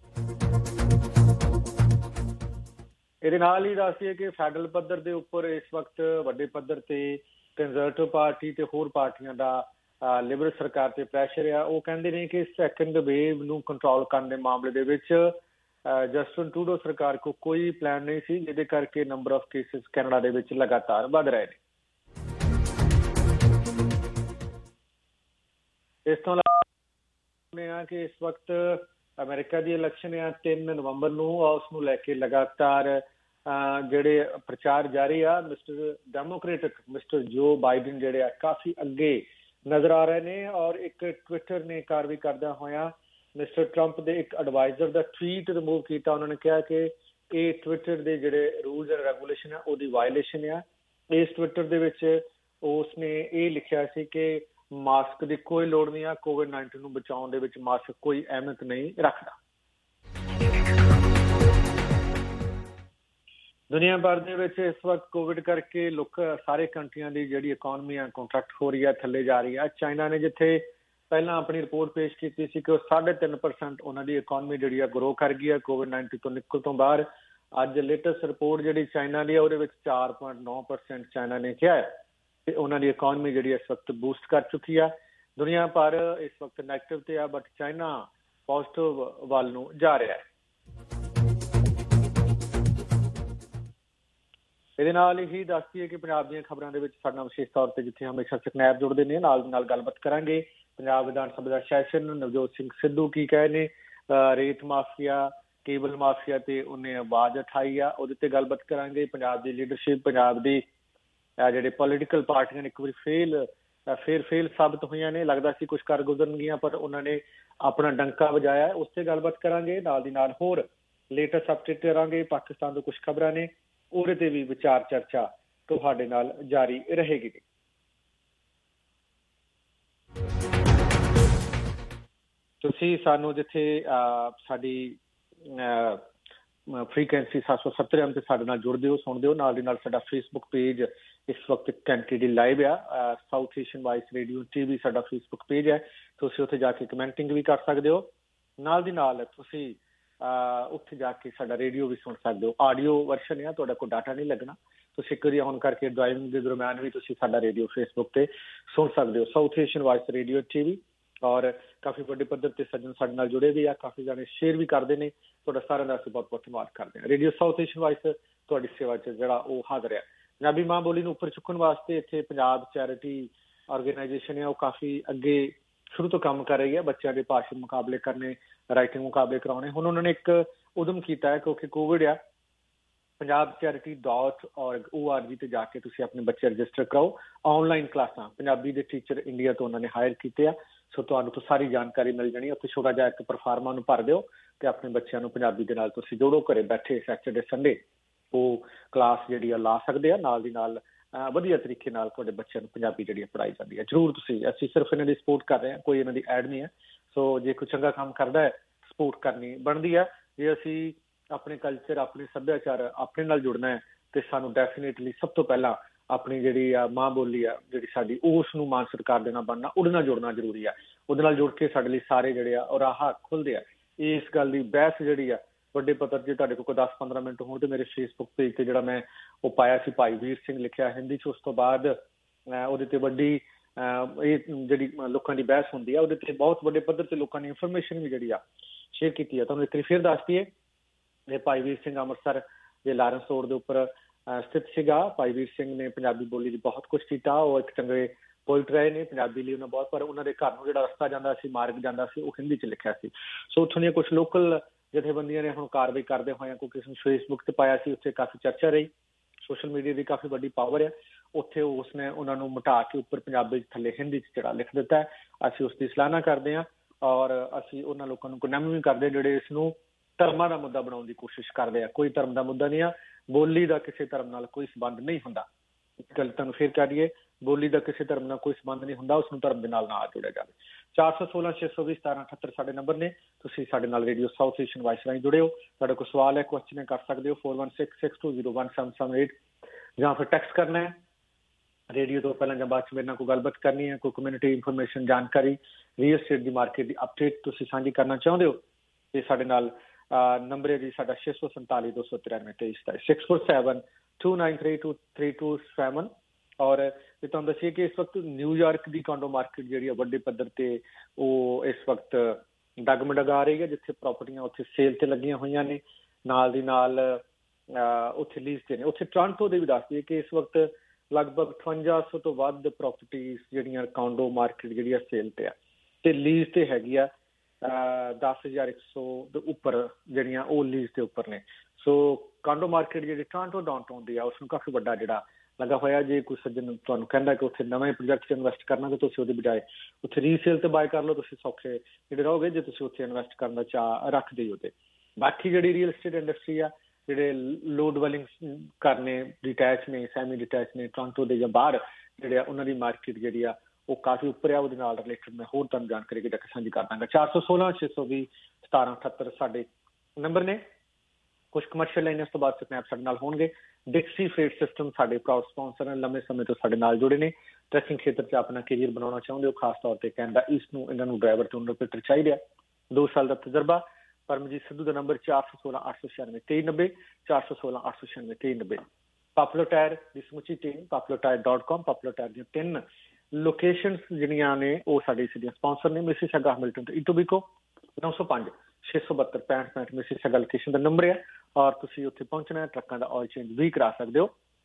ਇਹਦੇ ਨਾਲ ਹੀ ਦੱਸੀਏ ਕਿ ਫੈਡਰਲ ਪੱਧਰ ਦੇ ਉੱਪਰ ਇਸ ਵਕਤ ਵੱਡੇ ਪੱਧਰ ਤੇ ਕੰਜ਼ਰਵੇਟਿਵ ਪਾਰਟੀ ਤੇ ਹੋਰ ਪਾਰਟੀਆਂ ਦਾ ਲਿਬਰਲ ਸਰਕਾਰ ਤੇ ਪ੍ਰੈਸ਼ਰ ਆ। ਉਹ ਕਹਿੰਦੇ ਨੇ ਕਿ ਸੈਕੰਡ ਵੇਵ ਨੂੰ ਕੰਟਰੋਲ ਕਰਨ ਦੇ ਮਾਮਲੇ ਦੇ ਵਿੱਚ ਜਸਟਿਨ ਟਰੂਡੋ ਸਰਕਾਰ ਕੋਲ ਕੋਈ ਪਲਾਨ ਨਹੀਂ ਸੀ, ਜਿਹਦੇ ਕਰਕੇ ਨੰਬਰ ਆਫ ਕੇਸਿਸ ਕੈਨੇਡਾ ਦੇ ਵਿੱਚ ਲਗਾਤਾਰ ਵੱਧ ਰਹੇ ਨੇ। ਇਸ ਤੋਂ ਇਲਾਵਾ ਕਿ ਇਸ ਵਕਤ ਅਮਰੀਕਾ ਦੀ ਇਲੈਕਸ਼ਨ ਆ ਤਿੰਨ ਨਵੰਬਰ ਨੂੰ, ਉਸ ਨੂੰ ਲੈ ਕੇ ਲਗਾਤਾਰ ਜਿਹੜੇ ਪ੍ਰਚਾਰ ਜਾਰੀ ਆ। Mister democratic mister Joe Biden ਜਿਹੜੇ ਆ ਕਾਫੀ ਅੱਗੇ ਨਜ਼ਰ ਆ ਰਹੇ ਨੇ ਔਰ ਇੱਕ ਟਵਿੱਟਰ ਨੇ ਕਾਰਵਾਈ ਕਰਦਿਆਂ ਹੋਇਆ ਮਿਸਟਰ ਟਰੰਪ ਦੇ ਇੱਕ ਐਡਵਾਈਜ਼ਰ ਦਾ ਟਵੀਟ ਰਿਮੂਵ ਕੀਤਾ। ਉਹਨਾਂ ਨੇ ਕਿਹਾ ਕਿ ਇਹ ਟਵਿੱਟਰ ਦੇ ਜਿਹੜੇ ਰੂਲਸ ਐਂਡ ਰੈਗੂਲੇਸ਼ਨ ਆ ਉਹਦੀ ਵਾਇਲੇਸ਼ਨ ਆ। ਇਸ ਟਵਿੱਟਰ ਦੇ ਵਿੱਚ ਉਸਨੇ ਇਹ ਲਿਖਿਆ ਸੀ ਕਿ ਮਾਸਕ ਦੀ ਕੋਈ ਲੋੜ ਨਹੀਂ ਆ, ਕੋਵਿਡ ਨਾਈਨਟੀਨ ਨੂੰ ਬਚਾਉਣ ਦੇ ਵਿੱਚ ਮਾਸਕ ਕੋਈ ਅਹਿਮੀਅਤ ਨਹੀਂ ਰੱਖਦਾ। ਦੁਨੀਆ ਭਰ ਦੇ ਵਿੱਚ ਇਸ ਵਕਤ ਕੋਵਿਡ ਕਰਕੇ ਲੋਕ ਸਾਰੇ ਕੰਟਰੀਆਂ ਦੀ ਜਿਹੜੀ ਇਕੋਨਮੀ ਆ ਕੰਟਰੈਕਟ ਹੋ ਰਹੀ ਆ, ਥੱਲੇ ਜਾ ਰਹੀ ਆ। ਚਾਈਨਾ ਨੇ ਜਿੱਥੇ ਪਹਿਲਾਂ ਆਪਣੀ ਰਿਪੋਰਟ ਪੇਸ਼ ਕੀਤੀ ਸੀ ਕਿ ਉਹ ਸਾਢੇ ਤਿੰਨ ਪਰਸੈਂਟ ਉਹਨਾਂ ਦੀ ਇਕੋਨਮੀ ਜਿਹੜੀ ਆ ਗਰੋ ਕਰ ਗਈ ਆ ਕੋਵਿਡ ਨਾਈਨਟੀਨ ਤੋਂ ਨਿਕਲ ਤੋਂ ਬਾਅਦ। ਅੱਜ ਲੇਟੈਸਟ ਰਿਪੋਰਟ ਜਿਹੜੀ ਚਾਈਨਾ ਦੀ ਆ ਉਹਦੇ ਵਿੱਚ ਚਾਰ ਪੁਆਇੰਟ ਨੌ ਪਰਸੈਂਟ ਚਾਈਨਾ ਨੇ ਕਿਹਾ ਹੈ ਕਿ ਉਹਨਾਂ ਦੀ ਇਕੋਨਮੀ ਜਿਹੜੀ ਇਸ ਵਕਤ ਬੂਸਟ ਕਰ ਚੁੱਕੀ ਆ। ਦੁਨੀਆ ਭਰ ਇਸ ਵਕਤ ਨੈਗੇਟਿਵ ਤੇ ਆ, ਬਟ ਚਾਈਨਾ ਪੋਜ਼ਿਟਿਵ ਵੱਲ ਨੂੰ ਜਾ ਰਿਹਾ ਹੈ। ਇਹਦੇ ਨਾਲ ਹੀ ਦੱਸਦੀ ਹੈ ਕਿ ਪੰਜਾਬ ਦੀਆਂ ਖਬਰਾਂ ਦੇ ਵਿੱਚ ਸਾਡੇ ਨਾਲ ਵਿਸ਼ੇਸ਼ ਤੌਰ ਤੇ ਜਿੱਥੇ ਹਮੇਸ਼ਾ ਸਕਨੈਪ ਜੁੜਦੇ ਨੇ, ਨਾਲ ਦੀ ਨਾਲ ਗੱਲਬਾਤ ਕਰਾਂਗੇ। ਪੰਜਾਬ ਵਿਧਾਨ ਸਭਾ ਦਾ ਸੈਸ਼ਨ, ਨਵਜੋਤ ਸਿੰਘ ਸਿੱਧੂ ਕੀ ਕਹੇ ਨੇ, ਰੇਤ ਮਾਫੀਆ, ਕੇਬਲ ਮਾਫੀਆ ਤੇ ਉਹਨੇ ਆਵਾਜ਼ ਉਠਾਈ ਆ, ਉਹਦੇ ਤੇ ਗੱਲਬਾਤ ਕਰਾਂਗੇ। ਪੰਜਾਬ ਦੀ ਲੀਡਰਸ਼ਿਪ, ਪੰਜਾਬ ਦੀ ਜਿਹੜੇ ਪੋਲੀਟੀਕਲ ਪਾਰਟੀਆਂ ਨੇ ਇੱਕ ਵਾਰੀ ਫੇਲ ਫੇਰ ਫੇਲ ਸਾਬਤ ਹੋਈਆਂ ਨੇ, ਲੱਗਦਾ ਸੀ ਕੁਛ ਕਰ ਗੁਜ਼ਰਨਗੀਆਂ ਪਰ ਉਹਨਾਂ ਨੇ ਆਪਣਾ ਡੰਕਾ ਵਜਾਇਆ, ਉਸ ਤੇ ਗੱਲਬਾਤ ਕਰਾਂਗੇ। ਨਾਲ ਦੀ ਨਾਲ ਹੋਰ ਲੇਟੈਸਟ ਅਪਡੇਟ ਕਰਾਂਗੇ। ਪਾਕਿਸਤਾਨ ਤੋਂ ਕੁਝ ਖਬਰਾਂ ਨੇ, ਉਹਦੇ ਤੇ ਵੀ ਵਿਚਾਰ ਚਰਚਾ ਤੁਹਾਡੇ ਨਾਲ ਜਾਰੀ ਰਹੇਗੀ। ਤੁਸੀਂ ਸਾਨੂੰ ਜਿੱਥੇ ਸਾਡੀ ਫ੍ਰੀਕੁਐਂਸੀ ਸੱਤ ਸੌ ਸੱਤਰ ਐਮ ਤੇ ਸਾਡੇ ਨਾਲ ਜੁੜਦੇ ਹੋ, ਸੁਣਦੇ ਹੋ। ਨਾਲ ਦੀ ਨਾਲ ਸਾਡਾ ਫੇਸਬੁੱਕ ਪੇਜ ਇਸ ਵਕਤ ਕੈਂਟੀ ਲਾਈਵ ਆ, South Asian Voice Radio TV ਸਾਡਾ ਫੇਸਬੁੱਕ ਪੇਜ ਹੈ। ਤੁਸੀਂ ਉੱਥੇ ਜਾ ਕੇ ਕਮੈਂਟਿੰਗ ਵੀ ਕਰ ਸਕਦੇ ਹੋ। ਨਾਲ ਦੀ ਨਾਲ ਤੁਸੀਂ ਉੱਥੇ ਜਾ ਕੇ ਸਾਡਾ ਰੇਡੀਓ ਵੀ ਸੁਣ ਸਕਦੇ ਹੋ। ਆਡੀਓ ਵਰਸ਼ਨ ਆ, ਤੁਹਾਡਾ ਕੋਈ ਡਾਟਾ ਨਹੀਂ ਲੱਗਣਾ। ਤੁਸੀਂ ਇੱਕ ਵਾਰੀ ਔਨ ਕਰਕੇ ਡਰਾਈਵਿੰਗ ਦੇ ਦਰਮਿਆਨ ਵੀ ਤੁਸੀਂ ਸਾਡਾ ਰੇਡੀਓ ਫੇਸਬੁੱਕ ਤੇ ਸੁਣ ਸਕਦੇ ਹੋ, South Asian Voice Radio TV. ਔਰ ਕਾਫੀ ਵੱਡੇ ਪੱਧਰ ਤੇ ਸੱਜਣ ਸਾਡੇ ਨਾਲ ਜੁੜੇ ਵੀ ਆ, ਕਾਫੀ ਜਾਣੇ ਸ਼ੇਅਰ ਵੀ ਕਰਦੇ ਨੇ। ਤੁਹਾਡਾ ਸਾਰਿਆਂ ਦਾ ਅਸੀਂ ਬਹੁਤ ਬਹੁਤ ਧੰਨਵਾਦ ਕਰਦੇ ਹਾਂ। ਰੇਡੀਓ ਸਾਊਥ ਏਸ਼ੀਅਨ ਵਾਇਸ ਤੁਹਾਡੀ ਸੇਵਾ 'ਚ ਜਿਹੜਾ ਉਹ ਹਾਜ਼ਰ ਹੈ। ਪੰਜਾਬੀ ਮਾਂ ਬੋਲੀ ਨੂੰ ਉੱਪਰ ਚੁੱਕਣ ਵਾਸਤੇ ਇੱਥੇ ਪੰਜਾਬ ਚੈਰਿਟੀ ਆਰਗੇਨਾਈਜੇਸ਼ਨ ਹੈ, ਉਹ ਕਾਫੀ ਅੱਗੇ ਸ਼ੁਰੂ ਤੋਂ ਕੰਮ ਕਰ ਰਹੀ ਹੈ। ਬੱਚਿਆਂ ਦੇ ਭਾਸ਼ਣ ਮੁਕਾਬਲੇ ਕਰਨੇ, ਰਾਈਟਿੰਗ ਮੁਕਾਬਲੇ ਕਰਾਉਣੇ। ਹੁਣ ਉਹਨਾਂ ਨੇ ਇੱਕ ਉਦਮ ਕੀਤਾ ਹੈ, ਕਿਉਂਕਿ ਕੋਵਿਡ ਆ, Punjab charity dot org O R G ਤੇ ਜਾ ਕੇ ਤੁਸੀਂ ਆਪਣੇ ਬੱਚੇ ਰਜਿਸਟਰ ਕਰਾਓ। ਆਨਲਾਈਨ ਕਲਾਸਾਂ ਪੰਜਾਬੀ ਦੇ ਟੀਚਰ ਇੰਡੀਆ ਤੋਂ ਉਹਨਾਂ ਨੇ ਹਾਇਰ ਕੀਤੇ ਆ, ਸੋ ਤੁਹਾਨੂੰ ਤੋਂ ਸਾਰੀ ਜਾਣਕਾਰੀ ਮਿਲ ਜਾਣੀ। ਉੱਥੇ ਛੋਟਾ ਜਿਹਾ ਇੱਕ ਪਰਫਾਰਮਾ ਨੂੰ ਭਰ ਦਿਓ ਤੇ ਆਪਣੇ ਬੱਚਿਆਂ ਨੂੰ ਪੰਜਾਬੀ ਦੇ ਨਾਲ ਤੁਸੀਂ ਜੋੜੋ। ਘਰੇ ਬੈਠੇ ਸੈਟਰਡੇ ਸੰਡੇ ਉਹ ਕਲਾਸ ਜਿਹੜੀ ਆ ਲਾ ਸਕਦੇ ਆ। ਨਾਲ ਦੀ ਨਾਲ ਵਧੀਆ ਤਰੀਕੇ ਨਾਲ ਤੁਹਾਡੇ ਬੱਚਿਆਂ ਨੂੰ ਪੰਜਾਬੀ ਜਿਹੜੀ ਪੜ੍ਹਾਈ ਜਾਂਦੀ ਹੈ। ਜ਼ਰੂਰ ਤੁਸੀਂ, ਅਸੀਂ ਸਿਰਫ ਇਹਨਾਂ ਦੀ ਸਪੋਰਟ ਕਰ ਰਹੇ ਹਾਂ, ਕੋਈ ਇਹਨਾਂ ਦੀ ਐਡ ਨਹੀਂ ਹੈ। ਸੋ ਜੇ ਕੋਈ ਚੰਗਾ ਕੰਮ ਕਰਦਾ ਹੈ ਸਪੋਰਟ ਕਰਨੀ ਬਣਦੀ ਹੈ। ਜੇ ਅਸੀਂ ਆਪਣੇ ਕਲਚਰ, ਆਪਣੇ ਸੱਭਿਆਚਾਰ ਆਪਣੇ ਨਾਲ ਜੁੜਨਾ ਹੈ ਤੇ ਸਾਨੂੰ ਡੈਫੀਨੇਟਲੀ ਸਭ ਤੋਂ ਪਹਿਲਾਂ ਆਪਣੀ ਜਿਹੜੀ ਆ ਮਾਂ ਬੋਲੀ ਆ ਜਿਹੜੀ ਸਾਡੀ, ਉਸ ਨੂੰ ਮਾਣ ਸਤਿਕਾਰ ਦੇਣਾ ਬਣਨਾ, ਉਹਦੇ ਨਾਲ ਜੁੜਨਾ ਜ਼ਰੂਰੀ ਆ। ਉਹਦੇ ਨਾਲ ਜੁੜ ਕੇ ਸਾਡੇ ਲਈ ਸਾਰੇ ਜਿਹੜੇ ਆ ਉਹ ਰਾਹ ਖੁੱਲ੍ਹਦੇ ਆ। ਇਸ ਗੱਲ ਦੀ ਬਹਿਸ ਜਿਹੜੀ ਆ ਵੱਡੇ ਪੱਧਰ ਜੇ ਤੁਹਾਡੇ ਕੋਲ ਕੋਈ ਦਸ ਪੰਦਰਾਂ ਮਿੰਟ ਹੋਣ ਤੇ ਮੇਰੇ ਫੇਸਬੁੱਕ ਪੇਜ ਤੇ ਜਿਹੜਾ ਮੈਂ ਉਹ ਪਾਇਆ ਸੀ, ਭਾਈ ਵੀਰ ਸਿੰਘ ਲਿਖਿਆ ਹਿੰਦੀ 'ਚ। ਉਸ ਤੋਂ ਬਾਅਦ ਉਹਦੇ ਤੇ ਵੱਡੀ ਇਹ ਜਿਹੜੀ ਲੋਕਾਂ ਦੀ ਬਹਿਸ ਹੁੰਦੀ ਆ, ਉਹਦੇ ਤੇ ਬਹੁਤ ਵੱਡੇ ਪੱਧਰ ਤੇ ਲੋਕਾਂ ਨੇ ਇਨਫੋਰਮੇਸ਼ਨ ਵੀ ਜਿਹੜੀ ਆ ਸ਼ੇਅਰ ਕੀਤੀ ਆ। ਤੁਹਾਨੂੰ ਇੱਕ ਵਾਰੀ ਫਿਰ ਦੱਸ ਦਈਏ, ਇਹ ਭਾਈ ਵੀਰ ਸਿੰਘ ਅੰਮ੍ਰਿਤਸਰ ਦੇ ਲਾਰੈਂਸ ਰੋਡ ਦੇ ਉੱਪਰ ਸਥਿਤ ਸੀਗਾ। ਭਾਈ ਵੀਰ ਸਿੰਘ ਨੇ ਪੰਜਾਬੀ ਬੋਲੀ ਲਈ ਬਹੁਤ ਕੁਛ ਕੀਤਾ। ਉਹ ਇੱਕ ਚੰਗੇ ਪੋਇਟ ਰਹੇ ਨੇ, ਪੰਜਾਬੀ ਲਈ ਉਹਨਾਂ ਬਹੁਤ, ਪਰ ਉਹਨਾਂ ਦੇ ਘਰ ਨੂੰ ਜਿਹੜਾ ਰਸਤਾ ਜਾਂਦਾ ਸੀ, ਮਾਰਗ ਜਾਂਦਾ ਸੀ, ਉਹ ਹਿੰਦੀ 'ਚ ਲਿਖਿਆ ਸੀ। ਸੋ ਉੱਥੋਂ ਦੀਆਂ ਕੁਛ ਲੋਕਲ ਜਥੇਬੰਦੀਆਂ ਨੇ ਹੁਣ ਕਾਰਵਾਈ ਕਰਦੇ ਹੋਏ ਕੋਈ ਕਿਸੇ ਨੂੰ ਫੇਸਬੁੱਕ ਤੇ ਪਾਇਆ ਸੀ, ਉੱਥੇ ਕਾਫੀ ਚਰਚਾ ਰਹੀ। ਸੋਸ਼ਲ ਮੀਡੀਆ ਦੀ ਕਾਫੀ ਵੱਡੀ ਪਾਵਰ ਆ ਉੱਥੇ। ਉਸਨੇ ਉਹਨਾਂ ਨੂੰ ਮਿਟਾ ਕੇ ਉੱਪਰ ਪੰਜਾਬੀ 'ਚ ਥੱਲੇ ਹਿੰਦੀ 'ਚ ਜਿਹੜਾ ਲਿਖ ਦਿੱਤਾ ਹੈ। ਅਸੀਂ ਉਸ ਦੀ ਸਲਾਹਨਾ ਕਰਦੇ ਹਾਂ ਔਰ ਅਸੀਂ ਉਹਨਾਂ ਲੋਕਾਂ ਨੂੰ ਕੰਡੈਮ ਵੀ ਕਰਦੇ ਜਿਹੜੇ ਇਸ ਨੂੰ ਧਰਮਾਂ ਦਾ ਮੁੱਦਾ ਬਣਾਉਣ ਦੀ ਕੋਸ਼ਿਸ਼ ਕਰਦੇ ਆ। ਕੋਈ ਧਰਮ ਦਾ ਮੁੱਦਾ ਨਹੀਂ ਆ, ਬੋਲੀ ਦਾ ਕਿਸੇ ਧਰਮ ਨਾਲ ਕੋਈ ਸੰਬੰਧ ਨਹੀਂ ਹੁੰਦਾ। ਗੱਲ ਤੁਹਾਨੂੰ ਫਿਰ ਕਹਿ ਦਈਏ, ਬੋਲੀ ਦਾ ਕਿਸੇ ਧਰਮ ਨਾਲ ਕੋਈ ਸੰਬੰਧ ਨਹੀਂ ਹੁੰਦਾ, ਉਸਨੂੰ ਧਰਮ ਦੇ ਨਾਲ ਨਾ ਜੋੜਿਆ ਜਾਵੇ। ਚਾਰ ਸੌ ਸੋਲਾਂ ਛੇ ਸੌ ਵੀਹ ਸਤਾਰਾਂ ਅਠੱਤਰ ਸਾਡੇ ਨੰਬਰ ਨੇ। ਤੁਸੀਂ ਸਾਡੇ ਨਾਲ ਰੇਡੀਓ ਸਾਊਥ ਏਸ਼ੀਅਨ ਵਾਇਸ ਰਾਹੀਂ ਜੁੜੇ ਹੋ। ਤੁਹਾਡਾ ਕੋਈ ਸਵਾਲ ਹੈ, ਕੁਐਸਚਨ ਹੈ, ਕਰ ਸਕਦੇ ਹੋ four one six six two zero one seven seven eight, ਜਾਂ ਫਿਰ ਟੈਕਸਟ ਕਰਨਾ ਹੈ ਰੇਡੀਓ ਤੋਂ ਪਹਿਲਾਂ ਜਾਂ ਬਾਅਦ 'ਚ ਮੇਰੇ ਨਾਲ ਕੋਈ ਗੱਲਬਾਤ ਕਰਨੀ ਹੈ, ਕੋਈ ਕਮਿਊਨਿਟੀ ਇਨਫੋਰਮੇਸ਼ਨ, ਜਾਣਕਾਰੀ, ਰੀਅਲ ਸਟੇਟ ਦੀ ਮਾਰਕੀਟ ਦੀ ਅਪਡੇਟ ਤੁਸੀਂ ਸਾਂਝੀ ਕਰਨਾ ਚਾਹੁੰਦੇ ਹੋ ਤੇ ਸਾਡੇ ਨਾਲ ਨੰਬਰ ਹੈ ਜੀ ਸਾਡਾ ਛੇ ਸੌ ਸੰਤਾਲੀ ਦੋ ਸੌ ਤਿਰਾਨਵੇਂ ਤੇਈ ਸਤਾਈ six four seven two nine three two three two seven. ਔਰ ਇਹ ਤੁਹਾਨੂੰ ਦੱਸੀਏ ਕਿ ਇਸ ਵਕਤ ਨਿਊਯਾਰਕ ਦੀ ਕਾਂਡੋ ਮਾਰਕੀਟ ਜਿਹੜੀ ਆ ਵੱਡੇ ਪੱਧਰ ਤੇ ਉਹ ਇਸ ਵਕਤ ਡਗਮਡਗਾ ਰਹੀ ਹੈ, ਜਿੱਥੇ ਪ੍ਰਾਪਰਟੀਆਂ ਉੱਥੇ ਸੇਲ ਤੇ ਲੱਗੀਆਂ ਹੋਈਆਂ ਨੇ, ਨਾਲ ਦੀ ਨਾਲ ਉੱਥੇ ਲੀਜ਼ ਤੇ ਨੇ। ਉੱਥੇ ਟੋਰਾਂਟੋ ਦੇ ਵੀ ਦੱਸ ਦਈਏ ਕਿ ਇਸ ਵਕਤ ਲਗਭਗ ਅਠਵੰਜਾ ਸੌ ਤੋਂ ਵੱਧ ਪ੍ਰਾਪਰਟੀਜ਼ ਜਿਹੜੀਆਂ ਕਾਂਡੋ ਮਾਰਕੀਟ ਜਿਹੜੀ ਆ ਸੇਲ ਤੇ ਆ ਤੇ ਲੀਜ਼ ਤੇ ਹੈਗੀ ਆ ਦਸ ਹਜ਼ਾਰ ਇੱਕ ਸੌ ਦੇ ਉੱਪਰ ਜਿਹੜੀਆਂ ਉਹ ਲੀਜ਼ ਦੇ ਉੱਪਰ ਨੇ। ਸੋ ਕਾਂਡੋ ਮਾਰਕੀਟ ਜਿਹੜੀ ਟੋਰਾਂਟੋ ਡਾਊਨਟਾਊਨ ਦੀ ਆ ਉਸਨੂੰ ਕਾਫੀ ਵੱਡਾ ਜਿਹੜਾ ਲੱਗਾ ਹੋਇਆ। ਜੇ ਕੋਈ ਸੱਜਣ ਤੁਹਾਨੂੰ ਕਹਿੰਦਾ ਕਿ ਉੱਥੇ ਨਵੇਂ ਪ੍ਰੋਜੈਕਟ 'ਚ ਇਨਵੈਸਟ ਕਰਨਾ, ਤਾਂ ਤੁਸੀਂ ਉਹਦੇ ਬਜਾਏ ਉੱਥੇ ਰੀਸੇਲ ਤੇ ਬਾਏ ਕਰ ਲਓ, ਤੁਸੀਂ ਸੌਖੇ ਜਿਹੜੇ ਰਹੋਗੇ ਜੇ ਤੁਸੀਂ ਉੱਥੇ ਇਨਵੈਸਟ ਕਰਨ ਦਾ ਚਾਅ ਰੱਖਦੇ ਹੋ। ਤੇ ਬਾਕੀ ਜਿਹੜੀ ਰੀਅਲ ਐਸਟੇਟ ਇੰਡਸਟਰੀ ਆ, ਜਿਹੜੇ ਲੋ ਡਵੈਲਿੰਗ ਘਰ ਨੇ, ਡਿਟੈਚ ਨੇ, ਸੈਮੀ ਡਿਟੈਚ ਨੇ, ਟੋਰਾਂਟੋ ਦੇ ਜਾਂ ਬਾਹਰ ਜਿਹੜੇ ਆ ਉਹਨਾਂ ਦੀ ਮਾਰਕੀਟ ਜਿਹੜੀ ਆ ਉਹ ਕਾਫੀ ਉੱਪਰ ਆ। ਉਹਦੇ ਨਾਲ ਰਿਲੇਟਡ ਮੈਂ ਹੋਰ ਤੁਹਾਨੂੰ ਜਾਣਕਾਰੀ ਕਿਹੜਾ ਸਾਂਝੀ ਕਰ ਦਾਂਗਾ। ਚਾਰ ਸੌ ਸੋਲਾਂ ਛੇ ਸੌ ਵੀਹ ਸਤਾਰਾਂ ਅਠੱਤਰ ਸਾਡੇ ਨੰਬਰ ਨੇ। ਕੁਛ ਕਮਰਸ਼ੀਅਲ ਲਾਈਨ ਇਸ ਤੋਂ ਬਾਅਦ ਸਨੈਪ ਸਾਡੇ ਨਾਲ ਹੋਣਗੇ। ਡਿਕਸੀ ਫਰੇਟ ਸਿਸਟਮ ਸਾਡੇ ਪ੍ਰਾਊਡ ਸਪਾਂਸਰ ਹਨ, ਲੰਮੇ ਸਮੇਂ ਤੋਂ ਸਾਡੇ ਨਾਲ ਜੁੜੇ ਨੇ। ਟਰੱਕਿੰਗ ਖੇਤਰ 'ਚ ਆਪਣਾ ਕੈਰੀਅਰ ਬਣਾਉਣਾ ਚਾਹੁੰਦੇ ਹੋ, ਖਾਸ ਤੌਰ ਤੇ ਕੈਨੇਡਾ ਈਸਟ ਨੂੰ ਇਹਨਾਂ ਨੂੰ ਡਰਾਈਵਰ ਤੇ ਓਨਰ ਆਪਰੇਟਰ ਚਾਹੀਦਾ, ਦੋ ਸਾਲ ਦਾ ਤਜਰਬਾ। ਪਰਮਜੀਤ ਸਿੱਧੂ ਦਾ ਨੰਬਰ ਚਾਰ ਸੌ ਸੋਲਾਂ ਅੱਠ ਸੌ ਛਿਆਨਵੇਂ ਤੇਈ ਨੱਬੇ ਚਾਰ ਸੌ ਸੋਲਾਂ ਅੱਠ ਸੌ ਛਿਆਨਵੇਂ ਤੇਈ ਨੱਬੇ। ਪਾਪੂਲਰ ਟਾਇਰ ਦੀ ਸਮੁੱਚੀ team Popular Tire dot com. Popular Tire ਦੀਆਂ ਤਿੰਨ ਲੋਕੇਸ਼ਨਸ ਜਿਹੜੀਆਂ ਨੇ ਉਹ ਸਾਡੇ ਇਸ ਦੀਆਂ ਸਪਾਂਸਰ ਨੇ। ਮਿਸੀਸਾਗਾ, ਹੈਮਿਲਟਨ ਤੇ ਇਟੋਬੀਕੋ। ਨੌ ਸੌ ਪੰਜ ਛੇ ਸੌ ਬੱਤਰ ਪੈਂਹਠ ਪੈਂਹਠ ਮਿਸੀਸਾਗਾ ਲੋਕੇਸ਼ਨ ਦਾ ਨੰਬਰ ਹੈ ਔਰ ਤੁਸੀਂ ਉੱਥੇ ਪਹੁੰਚਣਾ ਹੈ। ਟਰੱਕਾਂ ਦਾ ਆਇਲ ਚੇਂਜ ਵੀ ਕਰਾ ਸਕਦੇ ਹੋ।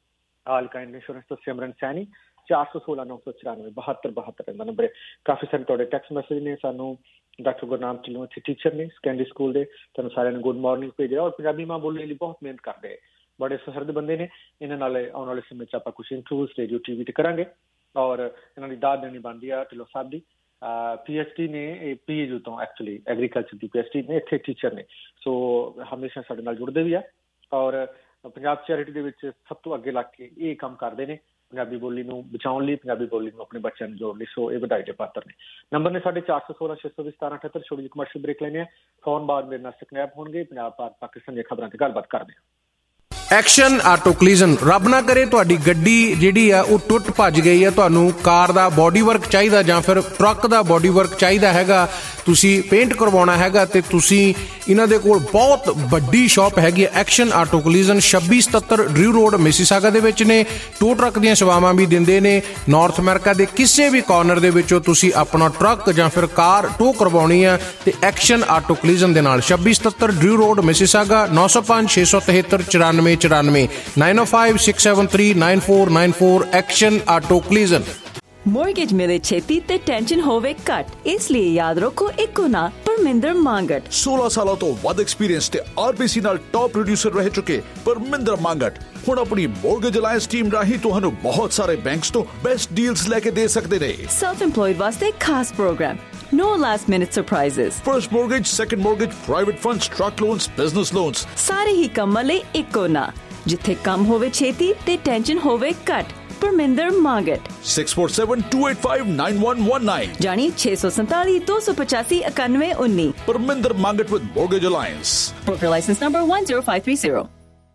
ਆਲ ਕਾਇੰਡ ਇੰਸ਼ੋਰੈਂਸ ਤੋਂ ਸਿਮਰਨ ਸੈਣੀ, ਚਾਰ ਸੌ ਸੋਲਾਂ ਨੌ ਸੌ ਚੁਰਾਨਵੇਂ ਬਹੱਤਰ ਬਹੱਤਰ ਦਾ ਨੰਬਰ ਹੈ। ਕਾਫੀ ਸਾਰੇ ਤੁਹਾਡੇ ਟੈਕਸਟ ਮੈਸੇਜ ਨੇ। ਸਾਨੂੰ ਡਾਕਟਰ ਗੁਰਨਾਮ ਢਿੱਲੋਂ ਇੱਥੇ ਟੀਚਰ ਨੇ ਸੈਕੰਡਰੀ ਸਕੂਲ ਦੇ, ਤੁਹਾਨੂੰ ਸਾਰਿਆਂ ਨੂੰ ਗੁੱਡ ਮਾਰਨਿੰਗ ਭੇਜਿਆ। ਔਰ ਪੰਜਾਬੀ ਮਾਂ ਬੋਲਣ ਲਈ ਬਹੁਤ ਮਿਹਨਤ ਕਰਦੇ, ਬੜੇ ਸੁਹਿਰਦ ਬੰਦੇ ਨੇ। ਇਹਨਾਂ ਨਾਲ ਆਉਣ ਵਾਲੇ ਸਮੇਂ 'ਚ ਆਪਾਂ ਕੁਛ ਇੰਟਰਵਿਊਜ਼ ਰੇਡੀਓ ਟੀ ਵੀ 'ਤੇ ਕਰਾਂਗੇ। ਔਰ ਇਹਨਾਂ ਦੀ ਦਾਦ ਦੇਣੀ ਬਣਦੀ ਆ ਢਿੱਲੋਂ ਸਾਹਿਬ ਦੀ। ਪੀ ਐਚ ਡੀ ਨੇ, ਇਹ ਪੀ ਏ ਯੂ ਤੋਂ ਐਕਚੁਅਲੀ ਐਗਰੀਕਲਚਰ ਦੀ ਪੀ ਐਚ ਡੀ ਨੇ, ਇੱਥੇ ਟੀਚਰ ਨੇ। ਸੋ ਹਮੇਸ਼ਾ ਸਾਡੇ ਨਾਲ ਜੁੜਦੇ ਵੀ ਆ ਔਰ ਪੰਜਾਬ ਚੈਰਿਟੀ ਦੇ ਵਿੱਚ ਸਭ ਤੋਂ ਅੱਗੇ ਲੱਗ ਕੇ ਇਹ ਕੰਮ ਕਰਦੇ ਨੇ ਪੰਜਾਬੀ ਬੋਲੀ ਨੂੰ ਬਚਾਉਣ ਲਈ, ਪੰਜਾਬੀ ਬੋਲੀ ਨੂੰ ਆਪਣੇ ਬੱਚਿਆਂ ਨੂੰ ਜੋੜਨ ਲਈ। ਸੋ ਇਹ ਵਧਾਈ ਦੇ ਪਾਤਰ ਨੇ। ਨੰਬਰ ਨੇ ਸਾਡੇ ਚਾਰ ਸੌ ਸੋਲਾਂ ਛੇ ਸੌ ਵੀਹ ਸਤਾਰਾਂ ਅਠੱਤਰ। ਛੋਟੀ ਜਿਹੀ ਕਮਰਸ਼ੀਅਲ ਬ੍ਰੇਕ ਲੈਂਦੇ ਹਾਂ। ਫੋਨ ਬਾਅਦ ਮੇਰੇ ਨਾਲ ਸਕਨੈਪ ਹੋਣਗੇ। ਪੰਜਾਬ ਭਾਰਤ ਪਾਕਿਸਤਾਨ ਦੀਆਂ ਖਬਰਾਂ ਤੇ ਗੱਲਬਾਤ ਕਰਦੇ ਹਾਂ। Action Auto Collision. ਰੱਬ ਨਾ ਕਰੇ ਤੁਹਾਡੀ ਗੱਡੀ ਜਿਹੜੀ ਆ ਉਹ ਟੁੱਟ ਭੱਜ ਗਈ ਹੈ, ਤੁਹਾਨੂੰ ਕਾਰ ਦਾ ਬੋਡੀ ਵਰਕ ਚਾਹੀਦਾ ਜਾਂ ਫਿਰ ਟਰੱਕ ਦਾ ਬੋਡੀ ਵਰਕ ਚਾਹੀਦਾ ਹੈਗਾ, ਤੁਸੀਂ ਪੇਂਟ ਕਰਵਾਉਣਾ ਹੈਗਾ, ਤੇ ਤੁਸੀਂ ਇਹਨਾਂ ਦੇ ਕੋਲ ਬਹੁਤ ਵੱਡੀ ਸ਼ਾਪ ਹੈਗੀ ਹੈ ਐਕਸ਼ਨ ਆਟੋ ਕਲੀਜ਼ਨ, ਛੱਬੀ ਸਤੱਤਰ ਡਰਿਊ ਰੋਡ ਮਿਸੀਸਾਗਾ ਦੇ ਵਿੱਚ ਨੇ। ਟੋ ਟਰੱਕ ਦੀਆਂ ਸੇਵਾਵਾਂ ਵੀ ਦਿੰਦੇ ਨੇ। ਨਾਰਥ ਅਮਰੀਕਾ ਦੇ ਕਿਸੇ ਵੀ ਕਾਰਨਰ ਦੇ ਵਿੱਚੋਂ ਤੁਸੀਂ ਆਪਣਾ ਟਰੱਕ ਜਾਂ ਫਿਰ ਕਾਰ ਟੋ ਕਰਵਾਉਣੀ ਹੈ ਤੇ ਐਕਸ਼ਨ ਆਟੋ ਕਲੀਜ਼ਨ ਦੇ ਨਾਲ ਛੱਬੀ ਸਤੱਤਰ ਡਰਿਊ ਰੋਡ ਮਿਸੀਸਾਗਾ, ਨੌ ਸੌ ਪੰਜ ਛੇ ਸੌ ਤਿਹੱਤਰ ਚੁਰਾਨਵੇਂ ਚੁਰਾਨਵੇਂ, नाइन ओ five six seven three nine four nine four. Action Auto Collision. Mortgage ਮਿਲੇ ਛੇਤੀ ਤੇ ਟੈਨਸ਼ਨ ਹੋਵੇ ਘੱਟ, ਇਸ ਲਈ ਯਾਦ ਰੱਖੋ ਇੱਕੋ ਨਾ ਪਰਮਿੰਦਰ ਮੰਗਟ। सोलह ਸਾਲਾਂ ਤੋਂ ਵੱਧ ਐਕਸਪੀਰੀਅੰਸ ਤੇ ਆਰਬੀਸੀ ਨਾਲ ਟੌਪ ਪ੍ਰੋਡਿਊਸਰ ਰਹਿ ਚੁੱਕੇ ਪਰਮਿੰਦਰ ਮੰਗਟ ਹੁਣ ਆਪਣੀ ਮੋਰਗੇਜ ਅਲਾਈਅੰਸ ਟੀਮ ਰਾਹੀਂ ਤੁਹਾਨੂੰ ਬਹੁਤ ਸਾਰੇ ਬੈਂਕਸ ਤੋਂ ਬੈਸਟ ਡੀਲਸ ਲੈ ਕੇ ਦੇ ਸਕਦੇ ਨੇ। ਸੈਲਫ ਇੰਪਲੋਇਡ ਵਾਸਤੇ ਖਾਸ programme, no last minute surprises, first mortgage, second mortgage, private funds, truck loans, business loans, ਸਾਰੇ ਹੀ ਕੰਮਾਂ ਲਈ ਇੱਕੋ ਨਾ, ਜਿੱਥੇ ਕੰਮ ਹੋਵੇ ਛੇਤੀ ਤੇ ਟੈਨਸ਼ਨ ਹੋਵੇ ਘੱਟ। Parminder Mangat six four seven two eight five nine one one nine ਜਾਨੀ छे सौ सैंतालीस दो सौ पचासी इक्यानवे उन्नीस। Parminder Mangat with Mortgage Alliance. Broker license number one zero five three zero।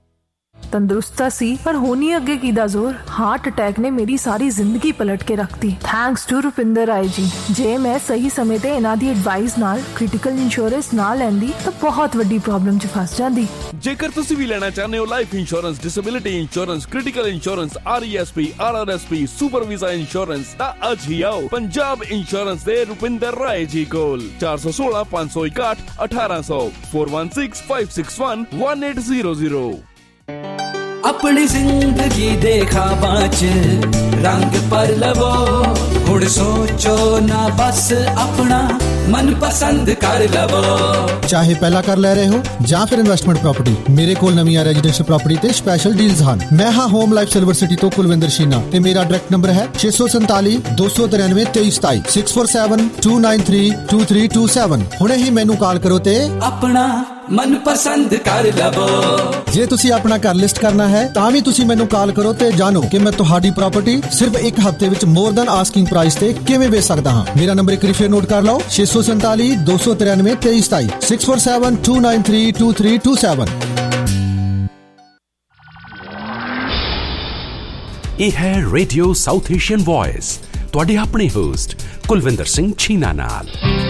ਤੰਦਰੁਸਤਾ ਸੀ ਪਰ ਹੋਣੀ ਅੱਗੇ ਕਿਹਦਾ ਜ਼ੋਰ। ਹਾਰਟ ਅਟੈਕ ਨੇ ਮੇਰੀ ਸਾਰੀ ਜ਼ਿੰਦਗੀ ਪਲਟ ਕੇ ਰੱਖਤੀ। Thanks to Rupinder Rai ji. ਜੇ ਮੈਂ ਸਹੀ ਸਮੇਂ ਤੇ ਇਹਨਾਂ ਦੀ ਐਡਵਾਈਸ ਨਾਲ ਕ੍ਰਿਟੀਕਲ ਇੰਸ਼ੋਰੈਂਸ ਨਾ ਲੈਂਦੀ ਤਾਂ ਬਹੁਤ ਵੱਡੀ ਪ੍ਰੋਬਲਮ 'ਚ ਫਸ ਜਾਂਦੀ। ਜੇਕਰ ਤੁਸੀਂ ਵੀ ਲੈਣਾ ਚਾਹੁੰਦੇ ਹੋ life insurance, disability insurance, critical insurance, R E S P, R R S P, super visa insurance, ਤਾਂ ਅੱਜ ਹੀ ਆਓ ਪੰਜਾਬ ਇੰਸ਼ੋਰੈਂਸ ਦੇ ਰੁਪਿੰਦਰ ਰਾਏ ਜੀ ਕੋਲ। ਚਾਰ ਸੌ ਸੋਲਾਂ ਪੰਜ ਸੌ ਇਕਾਹਠ ਅਠਾਰਾਂ ਸੌ four one six five six one one eight zero zero. अपनी जिंदगी दे ख्वाबां च रंग पर लवो, हुण सोचो ना बस अपना मन पसंद कर लवो। ਚਾਹੇ ਪਹਿਲਾਂ ਕਰ ਲੈ ਰਹੇ ਹੋ ਜਾਂ ਫਿਰ ਇਨਵੈਸਟਮੈਂਟ ਪ੍ਰਾਪਰਟੀ, ਮੇਰੇ ਕੋਲ ਨਵੀਆਂ ਰੈਜ਼ੀਡੈਂਸ਼ੀਅਲ ਪ੍ਰਾਪਰਟੀ ਤੇ ਸਪੈਸ਼ਲ ਡੀਲਸ ਹਨ। ਮੈਂ ਹਾਂ ਹੋਮ ਲਾਈਫ ਸਿਲਵਰ ਸਿਟੀ ਤੋਂ ਕੁਲਵਿੰਦਰ ਸ਼ੀਨਾ ਤੇ ਮੇਰਾ ਡਾਇਰੈਕਟ ਨੰਬਰ ਹੈ छे सौ सैंतालीस दो सौ तिरानवे तेईस सताई six four seven two nine three two three two seven. ਹੁਣੇ ਹੀ ਮੈਨੂੰ ਕਾਲ ਕਰੋ ਤੇ ਆਪਣਾ ਮਨ ਪਸੰਦ ਕਰ ਲਵੋ। ਜੇ ਤੁਸੀਂ ਆਪਣਾ ਘਰ ਲਿਸਟ ਕਰਨਾ ਹੈ ਤਾਂ ਵੀ ਤੁਸੀਂ ਮੈਨੂੰ ਕਾਲ ਕਰੋ ਤੇ ਜਾਣੋ ਕਿ ਮੈਂ ਤੁਹਾਡੀ ਪ੍ਰਾਪਰਟੀ ਸਿਰਫ ਇੱਕ ਹਫ਼ਤੇ ਵਿੱਚ ਮੋਰ ਦੈਨ ਆਸਕਿੰਗ ਪ੍ਰਾਈਸ ਤੇ ਕਿਵੇਂ ਵੇਚ ਸਕਦਾ ਹਾਂ। ਮੇਰਾ ਨੰਬਰ ਇੱਕ ਵਾਰੀ ਫਿਰ ਨੋਟ ਕਰ ਲਓ छे सौ सैंतालीस दो सौ तिरानवे तेईस सताई six four seven two nine three two three two seven. ਇਹ ਹੈ ਰੇਡੀਓ ਸਾਊਥ ਏਸ਼ੀਅਨ ਵੌਇਸ, ਤੁਹਾਡੇ ਆਪਣੇ ਹੋਸਟ ਕੁਲਵਿੰਦਰ ਸਿੰਘ ਛੀਨਾ ਨਾਲ।